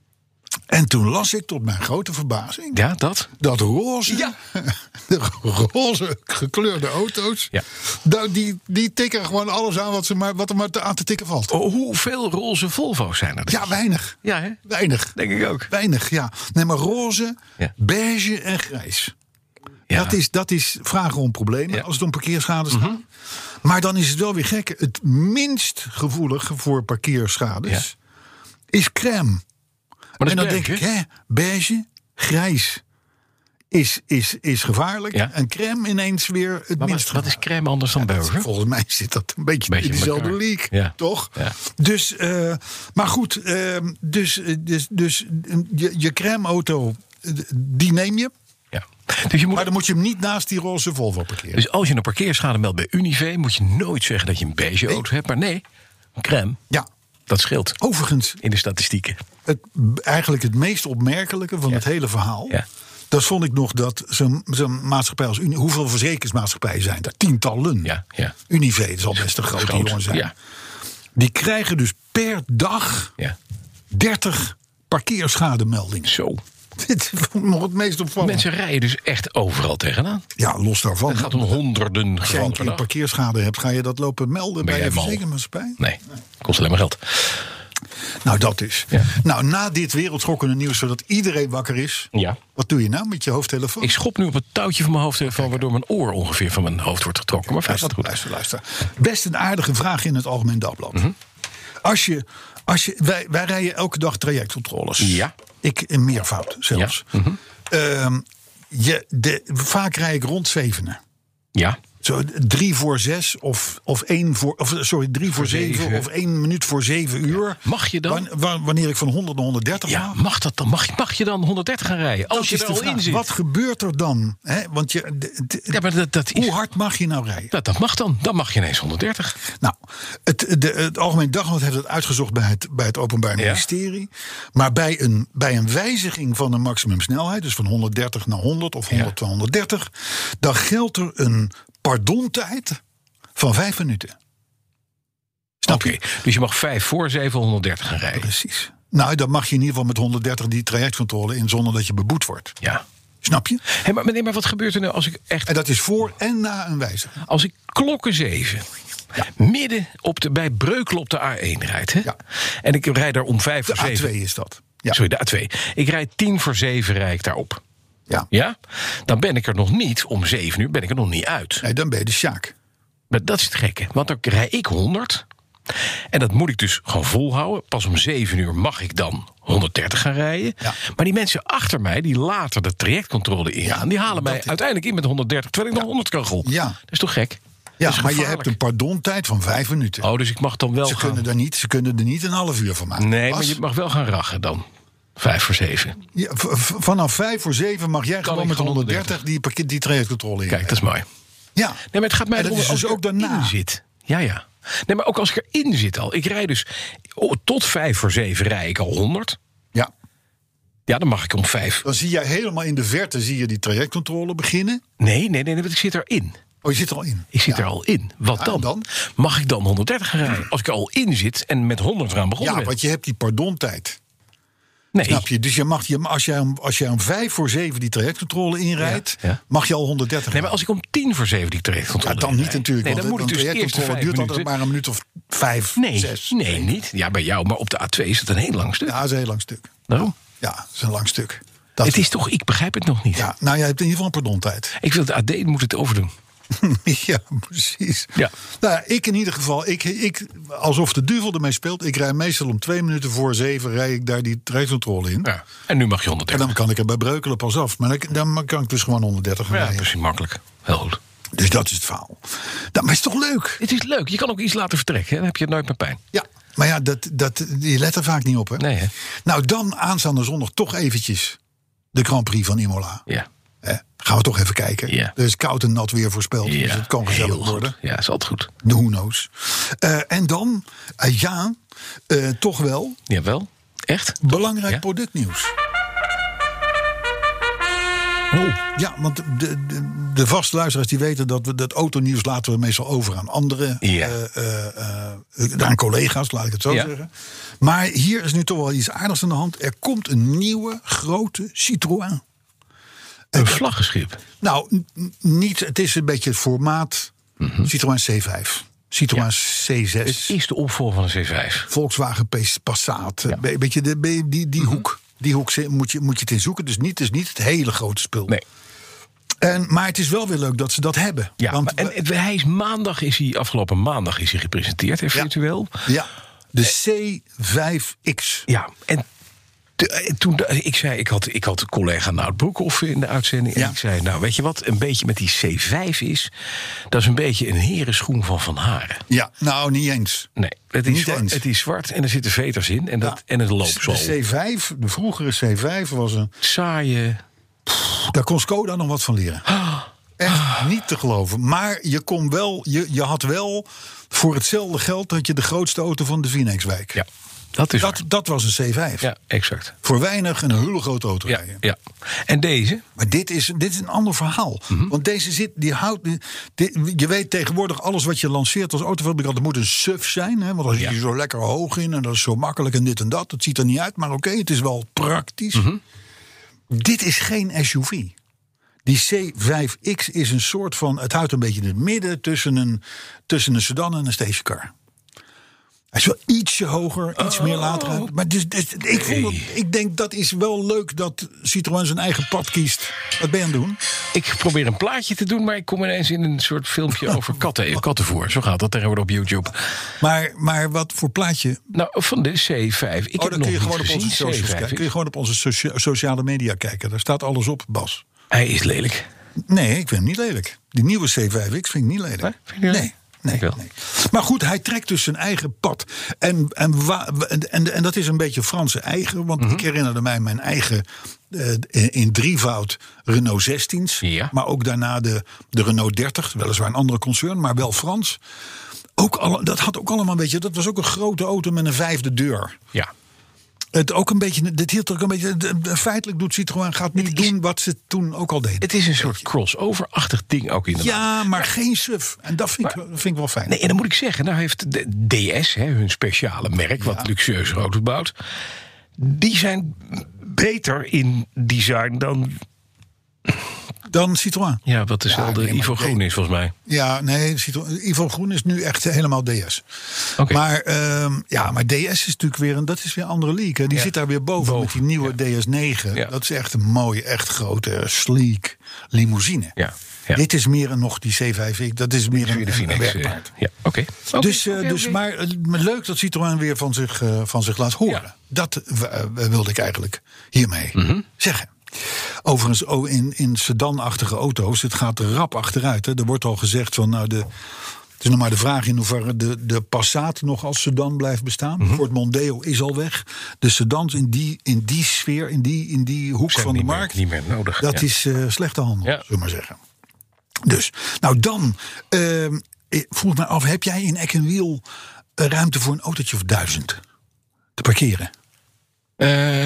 En toen las ik tot mijn grote verbazing Ja, dat. dat roze, Ja. de roze gekleurde auto's, Ja. nou, die, die tikken gewoon alles aan wat, ze maar, wat er maar te- aan te tikken valt. Oh, hoeveel roze Volvo's zijn er? Ja, weinig. Ja, hè? Weinig. Denk ik ook. Weinig, ja. Nee, maar roze, Ja. beige en grijs. Ja. Dat, is, dat is vragen om problemen Ja. als het om parkeerschade gaat. Maar dan is het wel weer gek. Het minst gevoelig voor parkeerschades is crème. Maar En dat dan is denk berg, ik, hè? hè, beige, grijs is, is, is gevaarlijk. Ja. En crème ineens weer het Maar minst wat, wat is gevaarlijk. crème anders dan Dat- burger? Volgens mij zit dat een beetje, Beetje in in dezelfde elkaar. league, Ja. toch? Ja. Dus, eh, maar goed, eh, dus, eh, dus, dus eh, je, je crème-auto, eh, die neem je. Ja. Dus, je moet, Maar dan moet je hem niet naast die roze Volvo parkeren. dus als je een parkeerschade meldt bij Unive, moet je nooit zeggen dat je een beige auto hebt. Maar nee, een crème, Ja, dat scheelt overigens, in de statistieken. het, eigenlijk het meest opmerkelijke van Ja. het hele verhaal. Ja. Dat vond ik nog dat zo'n zo'n maatschappij als Uni. Hoeveel verzekeringsmaatschappijen zijn er? Tientallen. Ja, ja. Unive zal best een grote Groot, jongen zijn. ja. Die krijgen dus per dag Ja. dertig parkeerschademeldingen. Zo. Dit is nog het meest opvallend. Mensen rijden dus echt overal tegenaan. Ja, los daarvan. Het gaat om honderden Als jij gevallen een per keer dag. parkeerschade hebt, ga je dat lopen melden bij jij je mal? verzekeringmaatschappij? Nee, kost alleen maar geld. Nou, dat is. Ja. Nou, na dit wereldschokkende nieuws, zodat iedereen wakker is. Ja. Wat doe je nou met je hoofdtelefoon? Ik schop nu op het touwtje van mijn hoofdtelefoon, waardoor mijn oor ongeveer van mijn hoofd wordt getrokken. Maar verder luister, gaat het goed. luister, luister. Best een aardige vraag in het Algemeen Dagblad. Mhm. Als je, als je, wij, wij rijden elke dag trajectcontroles. Ja. Ik in meervoud zelfs. Ja. Mhm. Ehm, je, de, vaak rijd ik rond zevenen. Ja, Zo drie voor zes of, of één voor. Of, sorry, drie voor zeven, zeven of één minuut voor zeven uur. Ja. Mag je dan? Wan, wanneer ik van honderd naar honderddertig ja, mag. Mag dat dan? Mag je, mag je dan honderddertig gaan rijden? Als dat je er al in zit. Wat gebeurt er dan? He, want je, de, de, ja, maar dat, dat is, hoe hard mag je nou rijden? Dat, dat mag dan. Dan mag je ineens honderddertig. Nou, het, de, het Algemeen Dagblad heeft het uitgezocht bij het, bij het Openbaar Ministerie. Ja. Maar bij een, bij een wijziging van de maximumsnelheid, dus van honderddertig naar honderd of honderd naar honderddertig, dan geldt er een pardontijd van vijf minuten. Snap Oké, je? dus je mag vijf voor zeven honderddertig gaan rijden. Precies. Nou, dan mag je in ieder geval met honderddertig die trajectcontrole in zonder dat je beboet wordt. Ja. Snap je? Hey, maar, nee, maar wat gebeurt er nou als ik echt... En dat is voor en na een wijziging. Als ik klokken zeven... Ja. Midden op de, bij Breukelen op de A één rijd. Hè? Ja. En ik rijd daar om vijf de voor zeven. A twee is dat. Ja. Sorry, de A twee. Ik rijd tien voor zeven rijd ik daarop. Ja. Ja? Dan ben ik er nog niet, om zeven uur ben ik er nog niet uit. Nee, dan ben je de sjaak. Maar dat is het gekke. Want dan rij ik honderd. En dat moet ik dus gewoon volhouden. Pas om zeven uur mag ik dan honderddertig gaan rijden. Ja. Maar die mensen achter mij, die later de trajectcontrole ingaan... Ja, die halen mij uiteindelijk in met honderddertig... terwijl ik ja. nog honderd kan gol. Ja. Dat is toch gek? Ja, maar je hebt een pardontijd van vijf minuten. Oh, dus ik mag dan wel ze gaan... Kunnen er niet, ze kunnen er niet een half uur van maken. Nee, Bas? Maar je mag wel gaan rachen dan. Vijf voor zeven. Ja, v- vanaf vijf voor zeven mag jij kan gewoon met honderddertig die, die trajectcontrole in. Kijk, dat is mooi. Ja. Nee, maar het gaat mij erom dus als ook daarna zit. Ja, ja. Nee, maar ook als ik erin zit al. Ik rijd dus oh, tot vijf voor zeven rij ik al honderd. Ja. Ja, dan mag ik om vijf. Dan zie jij helemaal in de verte zie je die trajectcontrole beginnen. Nee, nee, nee, nee, want ik zit erin. Oh, je zit er al in? Ik zit ja. er al in. Wat ja, dan? dan? Mag ik dan honderddertig gaan rijden? Als ik er al in zit en met honderd eraan begonnen ja, ben. want je hebt die pardontijd. Nee. Snap je? Dus je mag, je, als, jij om, als jij om vijf voor zeven die trajectcontrole inrijdt, ja, ja. mag je al honderddertig. Nee, maar als ik om tien voor zeven die trajectcontrole ja, dan niet natuurlijk. Nee, want dan moet ik dus trajectcontrole duurt altijd maar een minuut of vijf, nee, zes. Nee, niet. Ja, bij jou. Maar op de A twee is het een heel lang stuk. Ja, dat is een heel lang stuk. Waarom? Ja, dat is een lang stuk. Dat het is toch, ik begrijp het nog niet. Ja, nou, jij hebt in ieder geval een pardontijd. Ik wil het A D moet het overdoen. Ja, precies. Ja. Nou ja, ik in ieder geval, ik, ik, alsof de duivel ermee speelt. Ik rij meestal om twee minuten voor zeven rij ik daar die trajectcontrole in. Ja. En nu mag je honderddertig. En dan kan ik er bij Breukelen pas af. Maar dan, dan kan ik dus gewoon honderddertig ja, rijden. precies, makkelijk. Heel goed. Dus dat is het verhaal. Nou, maar het is toch leuk? Het is leuk. Je kan ook iets laten vertrekken. Hè? Dan heb je het nooit meer pijn. Ja, maar ja, dat, dat, je let er vaak niet op. Hè? Nee, hè? Nou, dan aanstaande zondag toch eventjes de Grand Prix van Imola. Ja. Eh, gaan we toch even kijken. Ja. Er is koud en nat weer voorspeld. Ja, dus het kan gezellig worden. Ja, is altijd goed. De who knows. Uh, en dan, uh, ja, uh, toch wel. Jawel. Echt? Belangrijk ja? productnieuws. Oh. Ja, want de, de, de vaste luisteraars die weten dat we dat autonieuws laten we meestal over aan anderen. Ja. Uh, uh, uh, aan collega's, laat ik het zo ja. zeggen. Maar hier is nu toch wel iets aardigs aan de hand. Er komt een nieuwe grote Citroën. Een vlaggenschip? Nou, n- niet. Het is een beetje het formaat mm-hmm. Citroën C vijf. Citroën ja. C zes. Het is de opvolger van een C vijf. Volkswagen Passat. Ja. Be- beetje de, be- die, die mm-hmm. hoek. Die hoek moet je, moet je het in zoeken. Dus niet, het is niet het hele grote spul. Nee. En, maar het is wel weer leuk dat ze dat hebben. Ja, want maar, en we, hij is maandag, is hij, afgelopen maandag is hij gepresenteerd, hè, virtueel. Ja, ja. De C vijf X. Ja, en de, toen ik zei, ik had, ik had collega Nout Broekhoff in de uitzending. En ja. ik zei, nou weet je wat, een beetje met die C vijf is, dat is een beetje een herenschoen van Van Haren. Ja, nou niet eens. Nee, het is, niet zwart, eens. het is zwart en er zitten veters in en, dat, ja. en het loopt zo. De C vijf, de vroegere C vijf was een saaie. Pff, daar kon Skoda nog wat van leren. Ah. Echt ah. niet te geloven. Maar je kon wel, je, je had wel voor hetzelfde geld dat je de grootste auto van de Vinex-wijk. Ja. Dat, is dat, dat was een C vijf. Ja, exact. Voor weinig een hele grote auto ja, rijden. Ja. En deze? Maar dit is, dit is een ander verhaal. Mm-hmm. Want deze zit, die houdt. Die, je weet tegenwoordig, alles wat je lanceert als autofabrikant, dat moet een S U V zijn. Hè? Want dan zit je ja. zo lekker hoog in en dat is zo makkelijk en dit en dat. Het ziet er niet uit, maar oké, okay, het is wel praktisch. Mm-hmm. Dit is geen S U V. Die C vijf X is een soort van. Het houdt een beetje in het midden tussen een, tussen een sedan en een stationcar. Hij is wel ietsje hoger, iets oh. meer later uit. Maar dus, dus, ik, vond dat, ik denk dat is wel leuk dat Citroën zijn eigen pad kiest. Wat ben je aan het doen? Ik probeer een plaatje te doen, maar ik kom ineens in een soort filmpje over katten, kattenvoer. Zo gaat dat tegenwoordig op YouTube. Maar, maar wat voor plaatje? Nou, van de C vijf. Ik oh, heb dan nog kun je, gewoon op gezien, onze socials kijken. Kun je gewoon op onze socia- sociale media kijken. Daar staat alles op, Bas. Hij is lelijk. Nee, ik vind hem niet lelijk. Die nieuwe C vijf X vind ik niet lelijk. Nee, vind je niet nee. Nee, Ik wel. nee. Maar goed, hij trekt dus zijn eigen pad. En, en, wa- en, en, en dat is een beetje Franse eigen. Want Mhm. ik herinnerde mij mijn eigen uh, in drievoud Renault zestien's. Ja. Maar ook daarna de, de Renault dertig. Weliswaar een andere concern, maar wel Frans. Ook alle, dat had ook allemaal een beetje. Dat was ook een grote auto met een vijfde deur. Ja. Het ook een beetje, dit hield ook een beetje. de- de- Feitelijk doet Citroën gaat nu Het is- doen wat ze toen ook al deden. Het is een soort crossover-achtig ding ook inderdaad. Ja, maar geen suf. En dat vind, ik, dat vind ik wel fijn. Nee, en dan moet ik zeggen, nou heeft de D S, hè, hun speciale merk, wat Ja. luxueuze auto's bouwt, die zijn beter in design dan, Dan Citroën. ja, wat dezelfde nee, maar Ivo nee. Groen is volgens mij. Ja, nee, Citroën, Ivo Groen is nu echt helemaal D S. Oké. Maar, ehm, ja, maar D S is natuurlijk weer een, dat is weer een andere league. Hè. Die Ja. zit daar weer boven, Boven, met die nieuwe D S negen. Ja. Dat is echt een mooie, echt grote, sleek limousine. Ja, ja. Dit is meer een, nog die C vijf X. Dat is meer Weer een, de een Phoenix. eh, werkpaard. Ja, oké. Oké, Dus, eh, oké, dus oké. maar eh, leuk dat Citroën weer van zich, eh, van zich laat horen. Ja. Dat eh, wilde ik eigenlijk hiermee Mhm. zeggen. Overigens, oh, in, in sedanachtige auto's, het gaat er rap achteruit. Hè. Er wordt al gezegd van, nou, de, het is nog maar de vraag in hoeverre de, de Passat nog als sedan blijft bestaan. Mhm. Ford Mondeo is al weg. De sedans in die, in die sfeer, in die, in die hoek Zijn van de niet meer- markt, niet meer nodig, dat ja. is eh, slechte handel, Ja. zullen we maar zeggen. Dus, nou dan, uh, ik vroeg me af, heb jij in Eck en Wiel eh, ruimte voor een autootje of duizend te parkeren? Eh,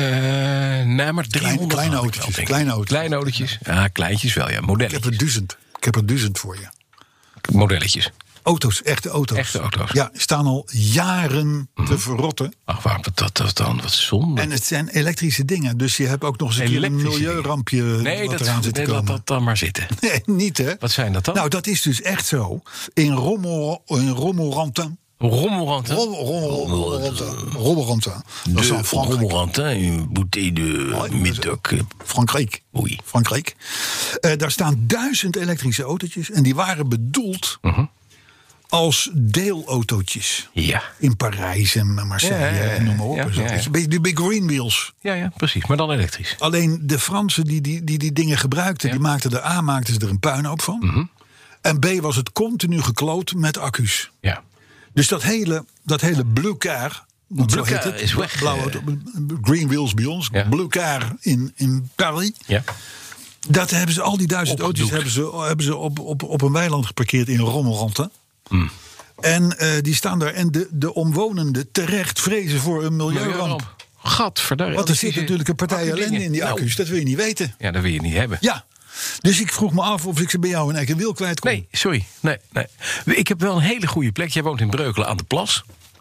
nee, maar driehonderd kleine had ik wel, autootjes, denk ik. kleine autootjes. Kleine autootjes. Ja, kleintjes wel, ja. Ik heb Modelletjes. er duizend. Ik heb er duizend voor je. Modelletjes. Auto's, echte auto's. Echte auto's. Ja, staan al jaren te verrotten. Ach, waarom dat, dat dan? Wat zonde. En het zijn elektrische dingen. Dus je hebt ook nog eens een keer een Elektrische milieurampje nee, wat dat, eraan zit te nee, laat komen. dat dan maar zitten. Nee, niet hè? Wat zijn dat dan? Nou, dat is dus echt zo. In Rommel, in Romorantin. Rommerantin. Romorantin. Romorantin. Dat is dan Frankrijk. Rommerantin, een bouteille de middag. Frankrijk. Oei. Frankrijk. Uh, daar staan duizend elektrische autootjes. En die waren bedoeld Uh-huh. als deelautootjes. Ja. In Parijs en Marseille Ja, ja, ja, en noem maar op. ja, en zo. ja, ja. Een beetje de Big Green Wheels. Ja, ja, precies. Maar dan elektrisch. Alleen de Fransen die die, die, die dingen gebruikten, Ja. die maakten er A, maakten ze er een puinhoop van. Mm-hmm. En B was het continu gekloot met accu's. Ja. Dus dat hele, dat hele bleu car, want zo Bleu heet car het. is weg. Blauwe auto, Green Wheels bij ons. Ja. Bleu car in, in Paris. Ja. Dat hebben ze, al die duizend Opgedoekt. auto's hebben ze, hebben ze op, op, op een weiland geparkeerd in Rommerantin. Mm. En uh, die staan daar. En de, de omwonenden terecht vrezen voor een milieuramp. Gadverdarrie. Want er zit natuurlijk een partij ellende in die Nou, accu's. Dat wil je niet weten. Ja, dat wil je niet hebben. Ja. Dus ik vroeg me af of ik ze bij jou in Eck en Wiel kwijt kon. Nee, sorry. Nee, nee. Ik heb wel een hele goede plek. Jij woont in Breukelen aan de Plas.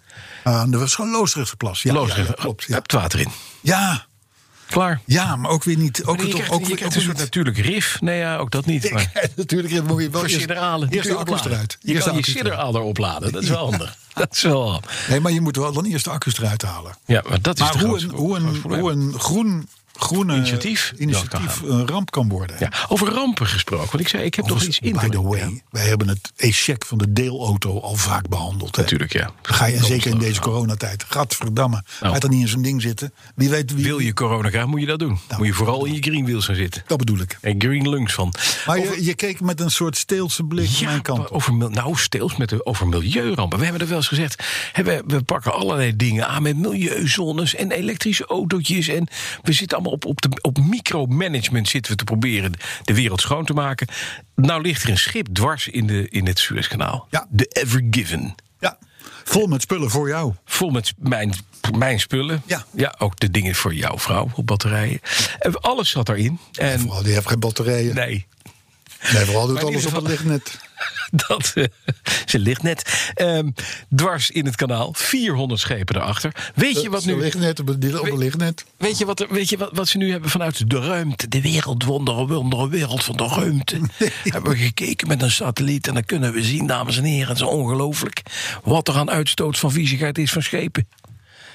Ah, dat was gewoon Loosdrechtse Plas. Ja, Loosdrecht. ja, ja, klopt. Je Ja. hebt het water in. Ja, Klaar. ja, maar ook weer niet. Ook, je toch, krijgt, ook, je weer- krijgt ook een weer soort niet. natuurlijk rif. Nee, ja, ook dat niet. Maar Ik- Natuurlijk moet je wel voor eerst, sidderalen. eerst de kun je accu's opladen. eruit. Je Eerst kan de je accu's eruit. sidderaal opladen. Dat is wel handig. Dat is wel handig. Nee, maar je moet wel dan eerst de accu's eruit halen. Ja, maar dat is Maar de hoe grootste- een, hoe, grootste een, probleem. hoe een groen, groene Initiatief initiatief dat kan een ramp kan worden. Ja, over rampen gesproken. Want ik zei, ik heb nog iets in By te the way, ja, wij hebben het échec van de deelauto al vaak behandeld. Hè? natuurlijk, ja. Ga je, en zeker in deze Ja. coronatijd. Gadverdamme. Nou. Gaat er niet in zo'n ding zitten. Wie weet wie. Wil je corona krijgen, moet je dat doen. Nou. Moet je vooral in je green wheels gaan zitten. Dat bedoel ik. En green lungs van. Maar Over- je, je keek met een soort steelse blik naar Ja, mijn kant op. over, mil- nou, steels met de, over milieurampen. We hebben er wel eens gezegd, hè, we, we pakken allerlei dingen aan met milieuzones en elektrische autootjes. En we zitten allemaal op, op, de, op micromanagement zitten we te proberen de wereld schoon te maken. Nou ligt er een schip dwars in, de, in het Suezkanaal. Ja. De Ever Given. Ja, vol met spullen voor jou. Vol met mijn, mijn spullen. Ja. ja, ook de dingen voor jouw vrouw op batterijen. En alles zat erin. En Vooral, die heeft geen batterijen. nee, Nee, vooral doet Maar in alles ieder op het geval- lichtnet. dat, eh, ze ligt net ehm, dwars in het kanaal. vierhonderd schepen erachter. Weet je wat Ze nu? ligt net op het, op het lichtnet. Weet je, wat, er- weet je wat, wat ze nu hebben vanuit de ruimte? De wereldwondere, wondere wereld van de ruimte. Hebben we gekeken met een satelliet. En dan kunnen we zien, dames en heren, het is ongelooflijk. Wat er aan uitstoot van viezigheid is van schepen.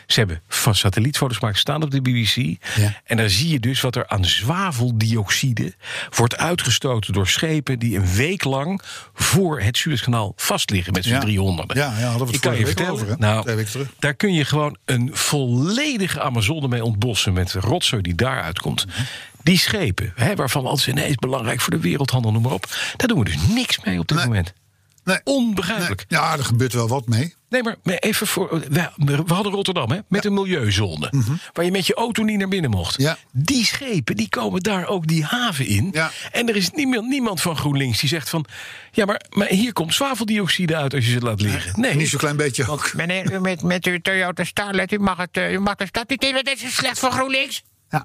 Ze hebben van satellietfoto's gemaakt, staan op de B B C. Ja. En daar zie je dus wat er aan zwaveldioxide wordt uitgestoten door schepen die een week lang voor het Suezkanaal vast liggen met z'n Ja. driehonderd. Ja, ja, hadden we het Ik kan je vorige week vertellen, over, hè? nou, Twee weken terug. daar kun je gewoon een volledige Amazone mee ontbossen met de rotzooi die daaruit komt. Mhm. Die schepen, hè, waarvan we altijd zeggen, nee, is belangrijk voor de wereldhandel, noem maar op. Daar doen we dus niks mee op dit Nee. moment. Nee. Onbegrijpelijk. Nee. Ja, er gebeurt wel wat mee. Nee, maar maar even voor. We, we hadden Rotterdam, hè, met een milieuzone. Mm-hmm. Waar je met je auto niet naar binnen mocht. Ja. Die schepen, die komen daar ook die haven in. Ja. En er is niemand, niemand van GroenLinks die zegt van... Ja, maar, maar hier komt zwaveldioxide uit als je ze laat liggen. Nee. Niet zo'n klein beetje ook. Meneer, u met, met uw Toyota Starlet, u mag, het, uh, u mag de stad niet in, want dit is slecht voor GroenLinks. Ja.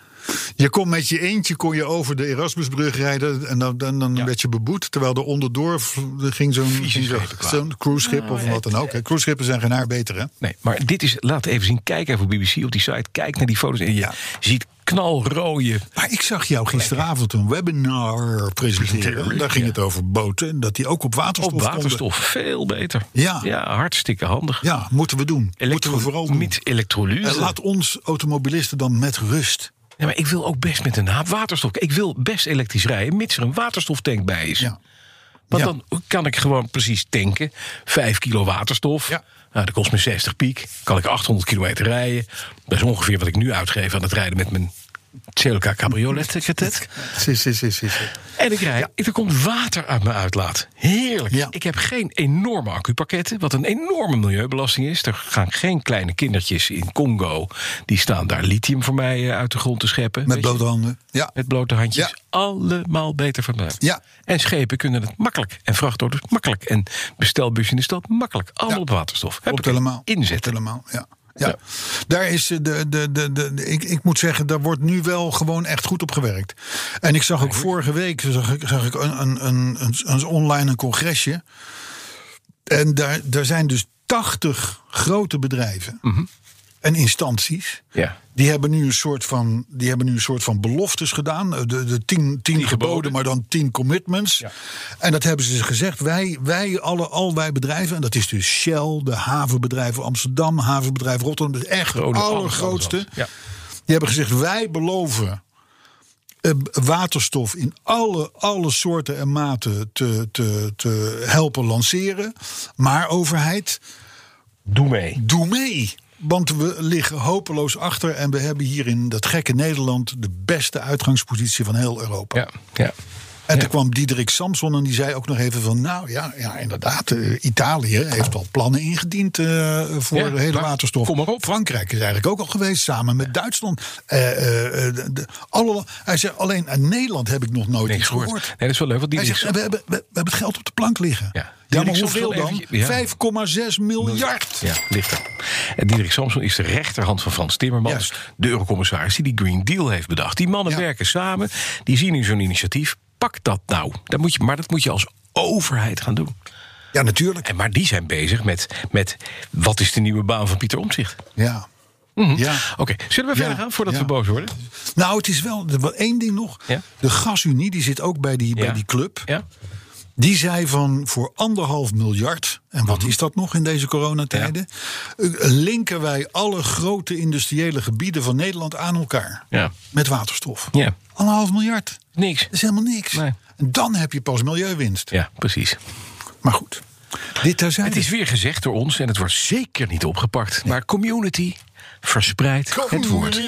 Je kon met je eentje kon je over de Erasmusbrug rijden en dan, dan, dan Ja. werd je beboet. Terwijl er onderdoor v- er ging zo'n, Vieze ging zo, schepen kwamen. zo'n cruiseschip of wat dan ook. Hè. Cruiseschepen zijn geen haar beter, hè? Nee, maar dit is, laat even zien, kijk even op B B C op die site. Kijk naar die foto's en je Ja. ziet knalrode... Maar ik zag jou gisteravond een webinar presenteren. Daar ging Ja. het over boten. En dat die ook op waterstof Op konden. waterstof, veel beter. Ja. ja, hartstikke handig. Ja, moeten we doen. moeten we vooral doen. Met elektrolyse. En laat ons automobilisten dan met rust. Ja, maar ik wil ook best met een haap waterstof. Ik wil best elektrisch rijden, mits er een waterstoftank bij is. Ja. Want Ja. dan kan ik gewoon precies tanken. Vijf kilo waterstof. Ja. Nou, dat kost me zestig piek. Kan ik achthonderd kilometer rijden. Dat is ongeveer wat ik nu uitgeef aan het rijden met mijn C L K cabriolet. Sis, sis, sis, sis. En ik rijd, er komt water uit mijn uitlaat. Heerlijk. Ja. Ik heb geen enorme accupakketten, wat een enorme milieubelasting is. Er gaan geen kleine kindertjes in Congo. Die staan daar lithium voor mij eh, uit de grond te scheppen. Met Weet je? blote handen. Ja. Met blote handjes. Ja. Allemaal beter van mij. Ja. En schepen kunnen het makkelijk. En vrachtauto's makkelijk. En bestelbus in de stad makkelijk. Allemaal Ja. op waterstof. Heb Op ik helemaal. Inzetten. Helemaal, ja. Ja. Ja. Daar is de, de, de, de, de- ik, ik moet zeggen, daar wordt nu wel gewoon echt goed op gewerkt. En ik zag ook vorige week zag ik, zag ik een, een, een, een, een online een congresje. En daar, daar zijn dus tachtig grote bedrijven Mhm. en instanties. Ja. Die hebben nu een soort van, die hebben nu een soort van beloftes gedaan. De, de tien, tien geboden, geboden. maar dan tien commitments. Ja. En dat hebben ze gezegd. Wij, wij alle, al wij bedrijven, en dat is dus Shell, de havenbedrijven Amsterdam, havenbedrijf Rotterdam, de echt Grote, alles, allergrootste. alles, alles. Ja. Die hebben gezegd, wij beloven eh, waterstof in alle, alle soorten en maten te, te, te helpen lanceren. Maar overheid, Doe mee. doe mee. Want we liggen hopeloos achter en we hebben hier in dat gekke Nederland de beste uitgangspositie van heel Europa. Ja, ja. En Ja. toen kwam Diederik Samson en die zei ook nog even van... nou ja, ja inderdaad, eh, Italië heeft al plannen ingediend eh, voor Ja, de hele maar waterstof. kom maar op. Frankrijk is eigenlijk ook al geweest, samen met Duitsland. Eh, eh, eh, de, alle, hij zei, alleen in Nederland heb ik nog nooit Niks iets gehoord. gehoord. Nee, dat is wel leuk. Want die Hij is zegt, we hebben, we, we hebben het geld op de plank liggen. Ja. Ja, maar Diederik hoeveel Samson dan? even- ja. vijf komma zes miljard. Ja, ligt er. En Diederik Samson is de rechterhand van Frans Timmermans. Juist. De eurocommissaris die die Green Deal heeft bedacht. Die mannen Ja. werken samen. Die zien nu zo'n initiatief. Pak dat nou. Dat moet je, maar dat moet je als overheid gaan doen. Ja, natuurlijk. En, maar die zijn bezig met, met wat is de nieuwe baan van Pieter Omtzigt. Ja. Mhm. Ja. Oké, zullen we Ja. verder gaan voordat Ja. we boos worden? Nou, het is wel, wel één ding nog. Ja. De Gasunie, die zit ook bij die, bij Ja. die club. Ja? Die zei van voor anderhalf miljard, en wat is dat nog in deze coronatijden, eh, linken wij alle grote industriële gebieden van Nederland aan elkaar. Ja. Met waterstof. Ja. Anderhalf miljard. Niks. Dat is helemaal niks. Nee. En dan heb je pas milieuwinst. Ja, precies. Maar goed, dit terzijde. Het is weer gezegd door ons en het wordt zeker niet opgepakt. Maar community verspreidt het woord.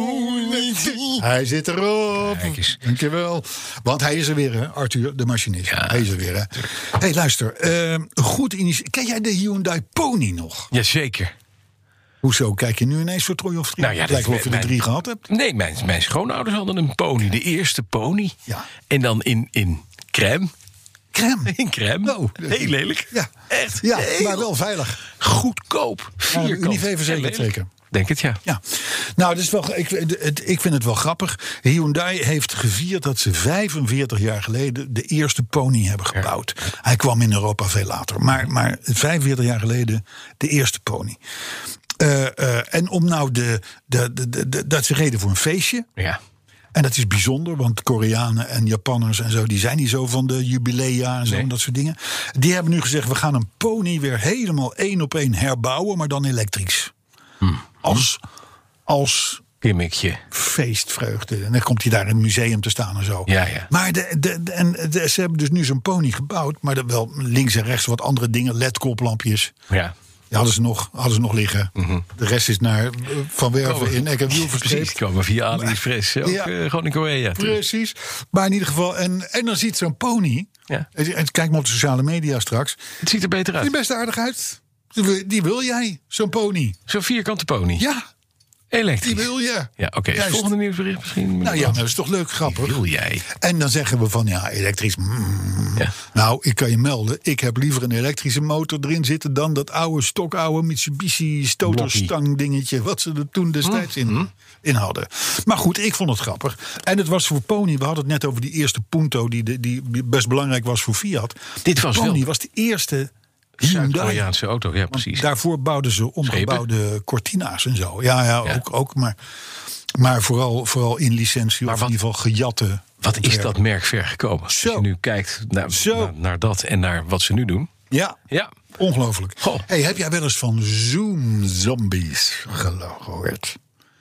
Hij zit erop. Kijk eens. Dankjewel. Want hij is er weer, hè, Arthur, de machinist. Ja. Hij is er weer, hè. Hé, hey, luister. eh, een goed initiatief. Ken jij de Hyundai Pony nog? Jazeker. Hoezo? Kijk je nu ineens voor Troy of drie? Nou ja, Het dat lijkt wel of je is er mijn- drie gehad hebt. Nee, mijn, mijn schoonouders hadden een pony. De eerste pony. Ja. En dan in, in crème. Crème. In crème. Oh. Heel lelijk. Ja. Echt Ja, heel maar wel veilig. goedkoop. Vierkant. Unive-verzekerd En lelijk. zeker. Denk het, ja. Ja, nou, dat is wel, ik, het, ik vind het wel grappig. Hyundai heeft gevierd dat ze vijfenveertig jaar geleden de eerste pony hebben gebouwd. Hij kwam in Europa veel later, maar, maar vijfenveertig jaar geleden de eerste pony. Uh, uh, en om nou de, de, de, de, de, dat is de reden voor een feestje. Ja. En dat is bijzonder, want Koreanen en Japanners en zo, die zijn niet zo van de jubilea en zo, Nee. en dat soort dingen. Die hebben nu gezegd, we gaan een pony weer helemaal één op één herbouwen, maar dan elektrisch. Hmm. Als, als Gimmickje. feestvreugde. En dan komt hij daar in het museum te staan en zo. Ja, ja. Maar de, de, de, en de, ze hebben dus nu zo'n pony gebouwd. Maar er wel links en rechts wat andere dingen. L E D-koplampjes. Ja. Die hadden ze nog, hadden ze nog liggen. Mm-hmm. De rest is naar uh, Van Werven Komen. in Eck en Wiel Precies, verscheept. komen via AliExpress. Ook Ja. uh, gewoon in Korea. Precies. Maar in ieder geval. En, en dan ziet zo'n pony. Ja. En, en kijk maar op de sociale media straks. Het ziet er beter Die uit. best aardig uit. Die wil, die wil jij, zo'n pony. Zo'n vierkante pony. Ja, Elektrisch. die wil je. Ja, oké. Juist. Volgende nieuwsbericht misschien. Nou ja, dat is toch leuk, grappig. Wil jij? En dan zeggen we van, ja, elektrisch. Mm. Ja. Nou, ik kan je melden, ik heb liever een elektrische motor erin zitten dan dat oude, stokoude Mitsubishi stoterstang dingetje, wat ze er toen destijds in, in hadden. Maar goed, ik vond het grappig. En het was voor Pony, we hadden het net over die eerste Punto, die, de- die best belangrijk was voor Fiat. Dit was Pony wel was de eerste Hyundai. Zuid-Koreaanse auto. Ja, precies. Daarvoor bouwden ze omgebouwde Cortina's en zo. Ja, ja, Ja. Ook, ook. Maar, maar vooral, vooral in licentie, Maar of wat- in ieder geval gejatte. Wat is ontwerpen. dat merk ver gekomen? Als Zo. je nu kijkt naar, Zo. naar, naar dat en naar wat ze nu doen. Ja, Ja. ongelooflijk. Goh. Hey, heb jij wel eens van Zoom Zombies gelo- gehoord?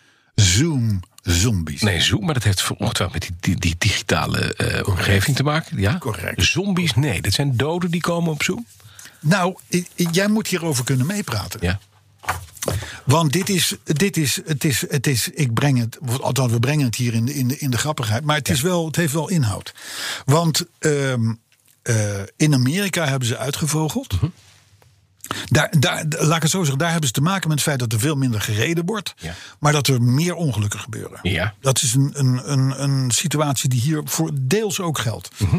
Zoom Zombies. Nee, Zoom, maar dat heeft ongetwijfeld met die, die, die digitale eh, omgeving te maken. Ja? Correct. Zombies, nee. Dat zijn doden die komen op Zoom. Nou, i- i- jij moet hierover kunnen meepraten. Ja. Want dit is, dit is, het is, het is, ik breng het, althans we brengen het hier in de, in de, in de grappigheid, maar het, is wel, het heeft wel inhoud. Want ehm, eh, in Amerika hebben ze uitgevogeld. Mhm. Daar, daar, laat ik het zo zeggen, daar hebben ze te maken met het feit dat er veel minder gereden wordt, Ja. maar dat er meer ongelukken gebeuren. Ja. Dat is een, een, een, een situatie die hier voor deels ook geldt. Mhm.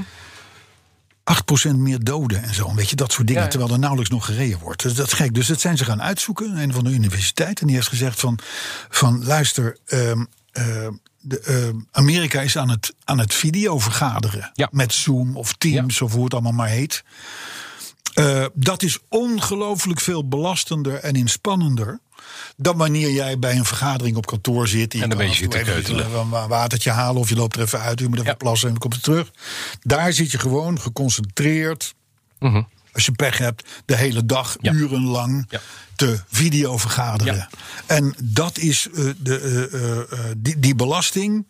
acht procent meer doden en zo. Weet je, dat soort dingen. Ja, ja. Terwijl er nauwelijks nog gereden wordt. Dus dat is gek. Dus dat zijn ze gaan uitzoeken. Een van de universiteiten. En die heeft gezegd van... van luister, ehm, eh, de, ehm, Amerika is aan het, aan het video vergaderen. Ja. Met Zoom of Teams of hoe het allemaal maar heet. Eh, dat is ongelooflijk veel belastender en inspannender dan wanneer jij bij een vergadering op kantoor zit. En dan kan ben je af en toe zitten even keutelen. een watertje halen of je loopt er even uit. Je moet even Ja. plassen en dan komt het terug. Daar zit je gewoon geconcentreerd. Mhm. Als je pech hebt, de hele dag, Ja. urenlang Ja. te video vergaderen. Ja. En dat is uh, de, uh, uh, uh, die, die belasting.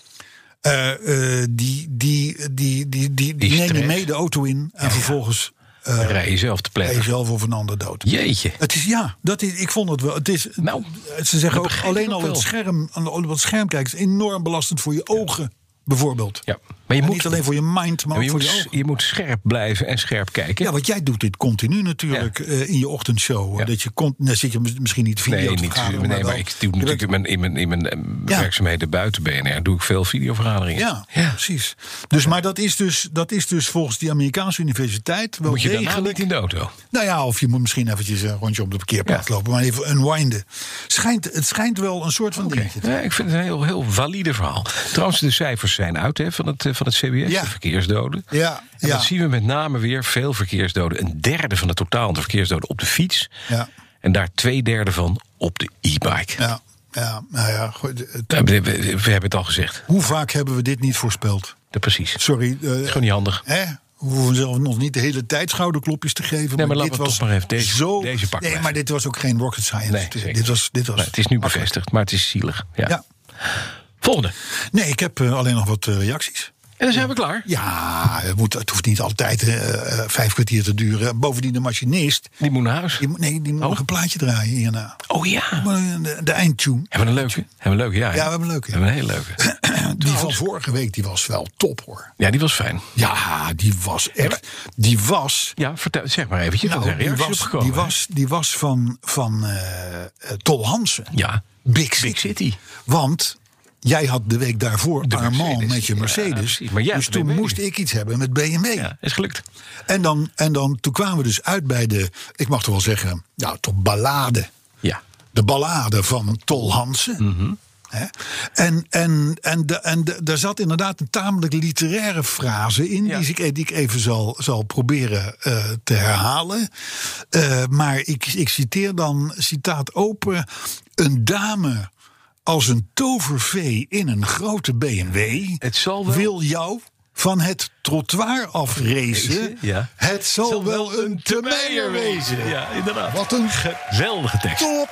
Uh, uh, die, die, die, die, die, die, Die neem je stress. mee de auto in. En Ja, vervolgens uh, Dan rij je zelf te rij je pletten. zelf of een ander dood. Jeetje. Het is, ja, dat is, ik vond het wel. Het is, Nou, ze zeggen dat ook begrijp ik alleen ook al wel. het scherm, aan het scherm kijken is enorm belastend voor je ogen, bijvoorbeeld. Ja. Maar je En moet, niet alleen voor je mind, maar maar ook je, voor moet, je ogen. je moet scherp blijven en scherp kijken. Ja, want jij doet dit continu natuurlijk eh, in je ochtendshow. Ja. Dat je komt, dan zit je mis- misschien niet video Nee, te niet, vergaderen, nee, maar wel- ik doe je natuurlijk bent- in mijn, in mijn, in mijn eh, Ja. werkzaamheden buiten B N R doe ik veel videovergaderingen. Ja, precies. Dus, maar dat is dus, dat is dus volgens die Amerikaanse universiteit wel Moet je daarna degelijk. niet in de auto? Nou ja, of je moet misschien eventjes een rondje op de parkeerplaats Ja. lopen, maar even unwinden. Schijnt, het schijnt wel een soort van Oké. dingetje te Ja, ik vind het een heel, heel valide verhaal. Trouwens, de cijfers zijn uit hè, van, het, eh, van het C B S, Ja. de verkeersdoden. Ja, En ja. dat zien we met name weer veel verkeersdoden. Een derde van het totaal aantal verkeersdoden op de fiets. Ja, En daar twee derde van op de e-bike. ja, ja, nou ja. goed, het- We, we- we hebben het al gezegd. Hoe vaak hebben we dit niet voorspeld? Dat precies. Sorry. eh, Gewoon niet handig. Hè? We hoeven zelf nog niet de hele tijd schouderklopjes te geven. Nee, maar laten dit we was toch maar even deze- zo, deze pakken we Nee, even. maar dit was ook geen rocket science. Nee, dit, zeker. dit was, dit was Nou, het is nu makkelijk. bevestigd, maar het is zielig. Ja. Ja. Volgende. Nee, ik heb eh, alleen nog wat eh, reacties. En dan zijn we klaar. Ja, het, moet, het hoeft niet altijd eh, eh, vijf kwartier te duren. Bovendien de machinist. Die moet naar huis. Die, moet- nee, die moet Oh. nog een plaatje draaien hierna. Oh ja. Maar, eh, De, de eindtune. Hebben we een leuke? Hebben we een leuke? Ja, hè? Ja, we hebben een leuke. We hebben een hele leuke. Die van vorige week die was wel top hoor. Ja, die was fijn. Ja, die was echt. Die was. Ja, vertel, zeg maar eventjes. Nou, wat er die, reacties was opgekomen. die, was, die was van, van eh, eh, Tol Hansen. Ja, Big City. Big City. Want jij had de week daarvoor De Armand Mercedes. met je Ja, Mercedes. precies. Maar jij dus had de toen B M W. moest ik iets hebben met B M W. Ja, is gelukt. En, dan, en dan, toen kwamen we dus uit bij de, ik mag toch wel zeggen, nou, toch ballade. Ja. De ballade van Tol Hansen. Mhm. Hè? En, en, en, de, en de, daar zat inderdaad een tamelijk literaire frase in, Ja. die, ik, die ik even zal, zal proberen uh, te herhalen. Uh, maar ik, ik citeer dan, citaat open, een dame als een tovervee in een grote B M W Het zal wel- wil jou van het trottoir afracen. Ja. Het zal, wel een te Meijer wezen. Ja, inderdaad. Wat een Geweldige tekst. top,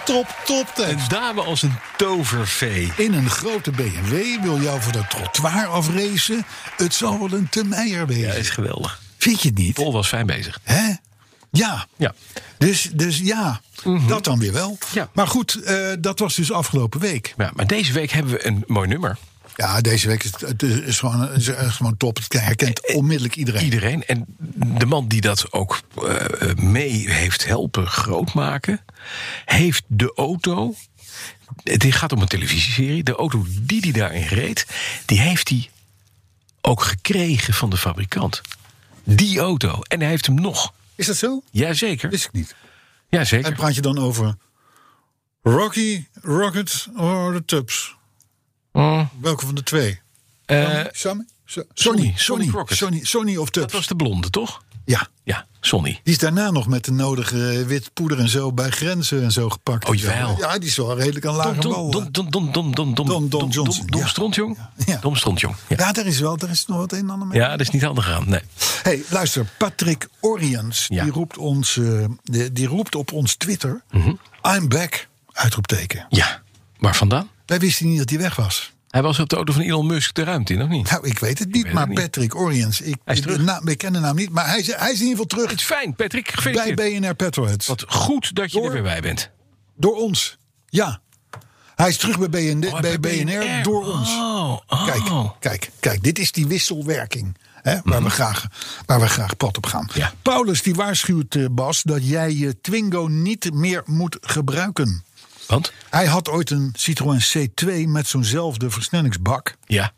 top, top tekst. Een dame als een tovervee. In een grote B M W wil jou voor dat trottoir afracen. Het zal wel een te Meijer wezen. Ja, is geweldig. Vind je het niet? Paul was fijn bezig. Hè? Ja. Ja. Dus, dus ja, Mm-hmm. dat dan weer wel. Ja. Maar goed, uh, dat was dus afgelopen week. Ja, maar deze week hebben we een mooi nummer. Ja, deze week is het, het is gewoon, is gewoon top. Het herkent onmiddellijk iedereen. Iedereen. En de man die dat ook uh, mee heeft helpen grootmaken, heeft de auto. Het gaat om een televisieserie. De auto die hij daarin reed, die heeft hij ook gekregen van de fabrikant. Die auto. En hij heeft hem nog. Is dat zo? Jazeker. Wist ik niet. Jazeker. En praat je dan over Rocky, Rocket of de Tubbs? Mm. Welke van de twee? Uh, Sony? So- Sonny, Sonny, Sonny Crockett. Sonny, Sonny of Tubbs? Dat was de blonde, toch? Ja. Ja, Sonny. Die is daarna nog met de nodige wit poeder en zo bij grenzen en zo gepakt. Oh, jawel. Ja, die is wel redelijk aan lage Don, bal. Don, Don, Don, Don, Don, Don, Don- Don Don- Johnson, Don ja. Strontjong? Ja. Dom Strontjong. Ja. Ja, daar is wel, daar is nog wat een en ander mee. Ja, dat is niet handig gegaan. Nee. Hey, luister, Patrick Oriens, Ja. die, roept ons, uh, die, die roept op ons Twitter... Mm-hmm. I'm back, uitroepteken. Ja, waar vandaan? Wij wisten niet dat hij weg was. Hij was op de auto van Elon Musk de ruimte in, of niet? Nou, ik weet het niet, weet maar het niet. Patrick Oriens... Ik, Hij is ik, terug. na, ik ken de naam niet, maar hij is, hij is in ieder geval terug Het is fijn, Patrick. bij Gefeliciteerd. B N R Petrolheads. Wat goed dat je Door- er weer bij bent. Door ons, ja. Hij is terug bij, B N, Oh, bij B N R door ons. Oh, oh. Kijk, kijk, kijk, dit is die wisselwerking. Hè, waar, we graag, waar we graag pad op gaan. Ja. Paulus die waarschuwt, uh, Bas, dat jij je Twingo niet meer moet gebruiken. Want? Hij had ooit een Citroën C twee met zo'nzelfde versnellingsbak. Ja.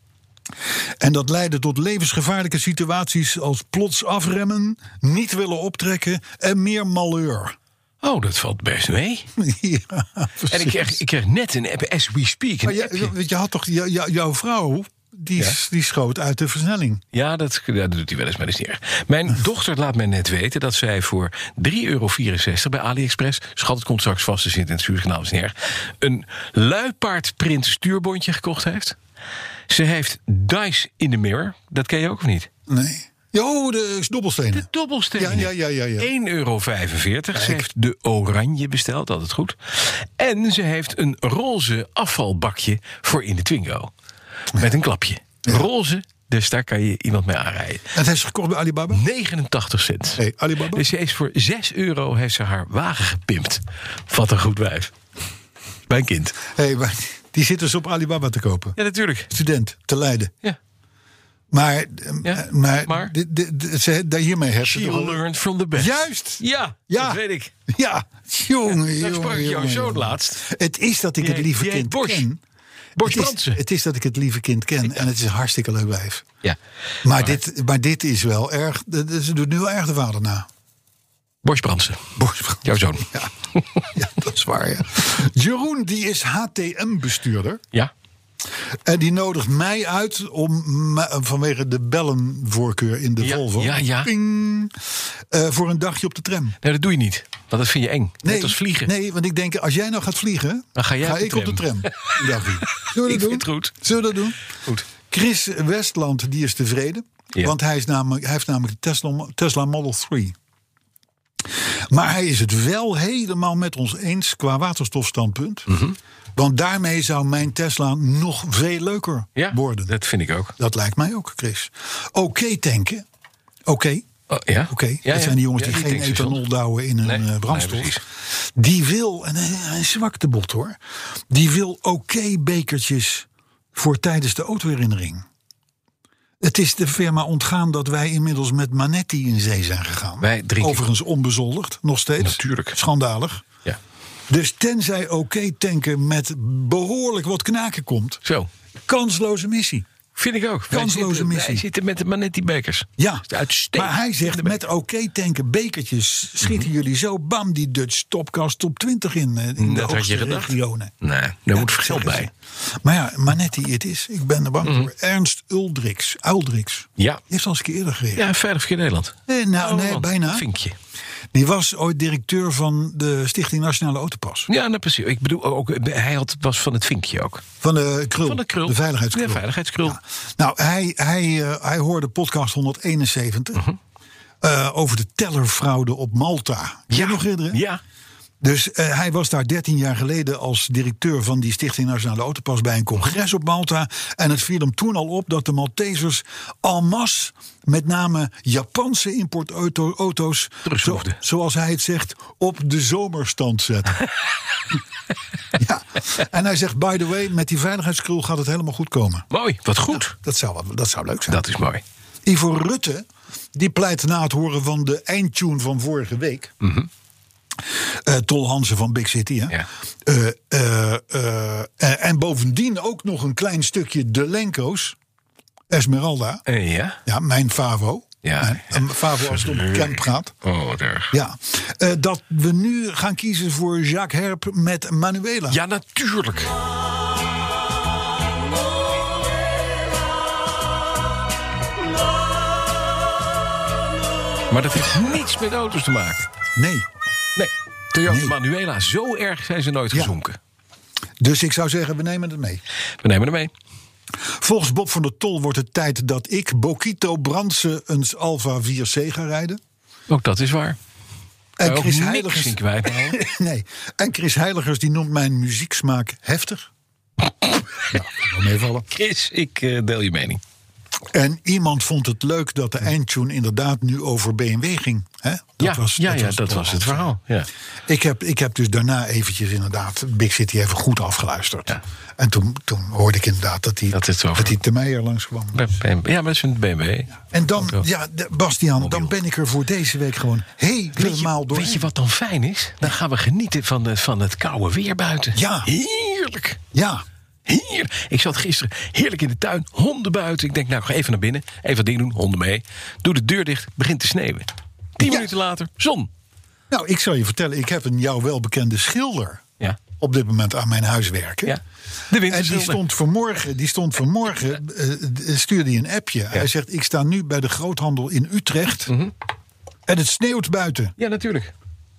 En dat leidde tot levensgevaarlijke situaties als plots afremmen, niet willen optrekken en meer malheur. Oh, dat valt best mee. Ja, En ik kreeg, ik kreeg net een app, as we speak. Een Maar je, appje. weet je had toch, jou- jou- jouw vrouw, die, Ja. die schoot uit de versnelling. Ja, dat, ja, dat doet hij wel eens, maar dat is niet erg. Mijn dochter laat mij net weten dat zij voor drie euro vierenzestig bij AliExpress... schat, het komt straks vast te zitten in het stuurkanaal, dat is niet erg... een luipaardprint stuurbondje gekocht heeft. Ze heeft Dice in the Mirror. Dat ken je ook of niet? Nee. Jo, de dobbelstenen. De dobbelstenen. Ja, ja, ja, ja, ja. één euro vijfenveertig. Ze heeft de oranje besteld, altijd goed. En ze heeft een roze afvalbakje voor in de Twingo. Met een klapje. Roze, dus daar kan je iemand mee aanrijden. En het heeft ze gekocht bij Alibaba? negenentachtig cent. Hey, Alibaba? Dus ze heeft voor zes euro heeft ze haar wagen gepimpt. Wat een goed wijf. Mijn kind. Hey, maar die zit dus op Alibaba te kopen. Ja, natuurlijk. Student, te Leiden. Ja. Maar, Ja, maar, maar? dit- dit- dit- ze, daar hiermee heeft ze She toch- learned from the best. Juist. Ja, Ja. dat weet ik. Ja, jongen, Dat jongen, sprak ik jouw jongen, zoon jongen. laatst. Het is dat ik Die het heet- lieve die heet kind Bosch. ken. Bosch het, is, Brandsen. het is dat ik het lieve kind ken. En het is een hartstikke leuk wijf. Ja. Maar, dit, maar dit is wel erg. de- de- Ze doet nu wel erg de vader na. Bosch Brandsen. Bosch Brandsen. Jouw zoon. Ja. Ja, dat is waar, ja. Jeroen, die is H T M-bestuurder. Ja. En die nodigt mij uit om ma- vanwege de bellenvoorkeur in de Ja, Volvo... ja, ja. Ping, eh, voor een dagje op de tram. Nee, dat doe je niet. Want dat vind je eng. Nee, Net als vliegen. Nee, want ik denk, als jij nou gaat vliegen... Dan ga jij op de ik tram. op de tram. Een dagje. Zullen we Ik dat vind doen? het goed. Zullen we dat doen? Goed. Chris Westland, die is tevreden. Ja. Want hij, is namelijk, hij heeft namelijk de Tesla, Tesla Model drie. Maar hij is het wel helemaal met ons eens qua waterstofstandpunt. Mhm. Want daarmee zou mijn Tesla nog veel leuker Ja, worden. dat vind ik ook. Dat lijkt mij ook, Chris. Oké tanken. Oké. Oh, ja? Oké, Ja, dat ja. zijn die jongens Ja, die geen tanks is ethanol gezond. douwen in een Nee, eh, nee, brandstof. precies. Die wil, en hij hij is zwak de bot hoor. Die wil oké bekertjes voor tijdens de autoherinnering. Het is de firma ontgaan dat wij inmiddels met Manetti in zee zijn gegaan. Wij drinken- Overigens onbezoldigd, nog steeds. Natuurlijk. Schandalig. Ja. Dus tenzij oké tanken met behoorlijk wat knaken komt, Zo. kansloze missie. Vind ik ook. Wij Kansloze zitten, missie. Wij zitten met de Manetti-bekers. Ja, Uitstekend. maar hij zegt met oké tanken bekertjes schieten Mhm. jullie zo bam die Dutch Topcast top twintig in, eh, in de Dat had je hoogste gedacht. regionen. Nee, daar Ja, moet geld zeggen bij. ze. Maar ja, Manetti, het is. Ik ben er bang voor. Ernst Uldrix. Uldrix. Ja. Die heeft al eens een keer eerder gereden. Ja, veilig voor Nederland. Eh, nou, Oh, nee, man. bijna. Vinkje. Die was ooit directeur van de Stichting Nationale Autopas. Ja, nou, precies. Ik bedoel, ook, hij had, was van het vinkje ook. Van de krul. Van de krul. De veiligheidskrul. De veiligheidskrul. Ja. Nou, hij, hij, uh, hij hoorde podcast honderdeenenzeventig. Uh-huh. Uh, over de tellerfraude op Malta. Kun je Ja. nog herinneren? Ja. Dus uh, hij was daar dertien jaar geleden als directeur van die Stichting Nationale Autopas bij een congres op Malta. En het viel hem toen al op dat de Maltesers en masse, met name Japanse importauto's, zo, zoals hij het zegt, op de zomerstand zetten. Ja, en hij zegt, by the way, met die veiligheidskrul gaat het helemaal goed komen. Mooi, wat goed. Ja, dat, zou, dat zou leuk zijn. Dat is mooi. Ivo Rutte, die pleit na het horen van de eindtune van vorige week. Mm-hmm. Uh, Tol Hansen van Big City. Hè? Ja. Uh, uh, uh, uh, en bovendien ook nog een klein stukje De Lenko's. Esmeralda. Uh, ja. Ja, mijn Favo. Ja, mijn, ja. Favo als het om het camp gaat. Oh, wat erg. Ja. Uh, dat we nu gaan kiezen voor Jacques Herp met Manuela. Ja, natuurlijk. Maar dat heeft niets met auto's te maken. Nee. Nee. Toyota Nee. Manuela, zo erg zijn ze nooit gezonken. Ja. Dus ik zou zeggen, we nemen het mee. We nemen het mee. Volgens Bob van der Tol wordt het tijd dat ik, Bokito Brandse, een Alfa vier C ga rijden. Ook dat is waar. En Chris niks Heiligers. in kwijt. Nee. En Chris Heiligers die noemt mijn muzieksmaak heftig. Nou, wel meevallen. Chris, ik uh, deel je mening. En iemand vond het leuk dat de eindtune inderdaad nu over B M W ging. Hè? Dat ja, was, ja, dat ja, was, dat was het verhaal. Ja. Ik, heb, ik heb dus daarna eventjes inderdaad Big City even goed afgeluisterd. Ja. En toen, toen hoorde ik inderdaad dat hij Dat het zo dat hij te Meijer langskwam. B M W. Ja, maar dat is een B M W. En dan, Auto. ja, de- Bastiaan, Mobiel. dan ben ik er voor deze week gewoon Weet helemaal je, door. weet je wat dan fijn is? Dan gaan we genieten van, de, van het koude weer buiten. Ja. Heerlijk. Ja, Heerlijk. Ik zat gisteren heerlijk in de tuin, honden buiten. Ik denk, nou, ik ga even naar binnen, even wat ding doen, honden mee. Doe de deur dicht, begint te sneeuwen. Tien Ja. minuten later, zon. nou, ik zal je vertellen, ik heb een jou welbekende schilder Ja. op dit moment aan mijn huis werken. Ja. De En die winterschilder. stond vanmorgen, die stond vanmorgen uh, stuurde hij een appje. Hij zegt, ik sta nu bij de groothandel in Utrecht. Mm-hmm. En het sneeuwt buiten. Ja, natuurlijk.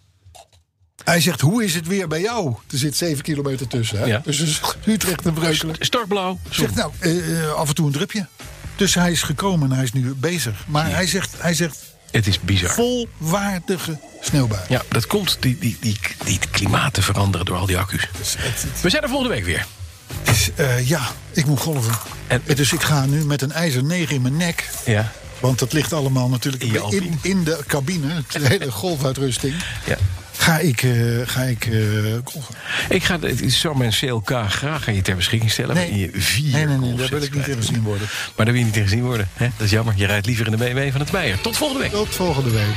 Hij zegt, hoe is het weer bij jou? Er zit zeven kilometer tussen. Hè? Ja. Dus is Utrecht en Breukelen. Startblauw. Zegt, nou, uh, af en toe een drupje. Dus hij is gekomen en hij is nu bezig. Maar hij zegt, hij zegt Het is bizar. volwaardige sneeuwbui. Ja, dat komt, die, die, die, die klimaten veranderen door al die accu's. Dus het- het- We zijn er volgende week weer. het is, uh, ja, ik moet golven. En- Dus ik ga nu met een ijzer negen in mijn nek. Ja. Want dat ligt allemaal natuurlijk In je in, Alpine. in de cabine. De hele golfuitrusting. Ja. Ga ik, uh, ga ik uh, golven. Ik ga het zou mijn C L K graag aan je ter beschikking stellen. Nee. waarin je vier Nee, nee, nee, daar golfsets wil ik niet in krijgt. gezien worden. Maar daar wil je niet in gezien worden. Hè? Dat is jammer. Je rijdt liever in de B M W van het Meijer. Tot volgende week. Tot volgende week.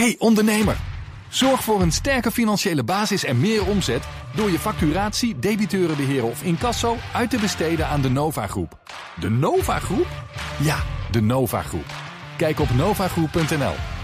Hey ondernemer, zorg voor een sterke financiële basis en meer omzet door je facturatie, debiteurenbeheer of incasso uit te besteden aan de Nova Groep. De Nova Groep? Ja, de Nova Groep. Kijk op novagroep punt n l.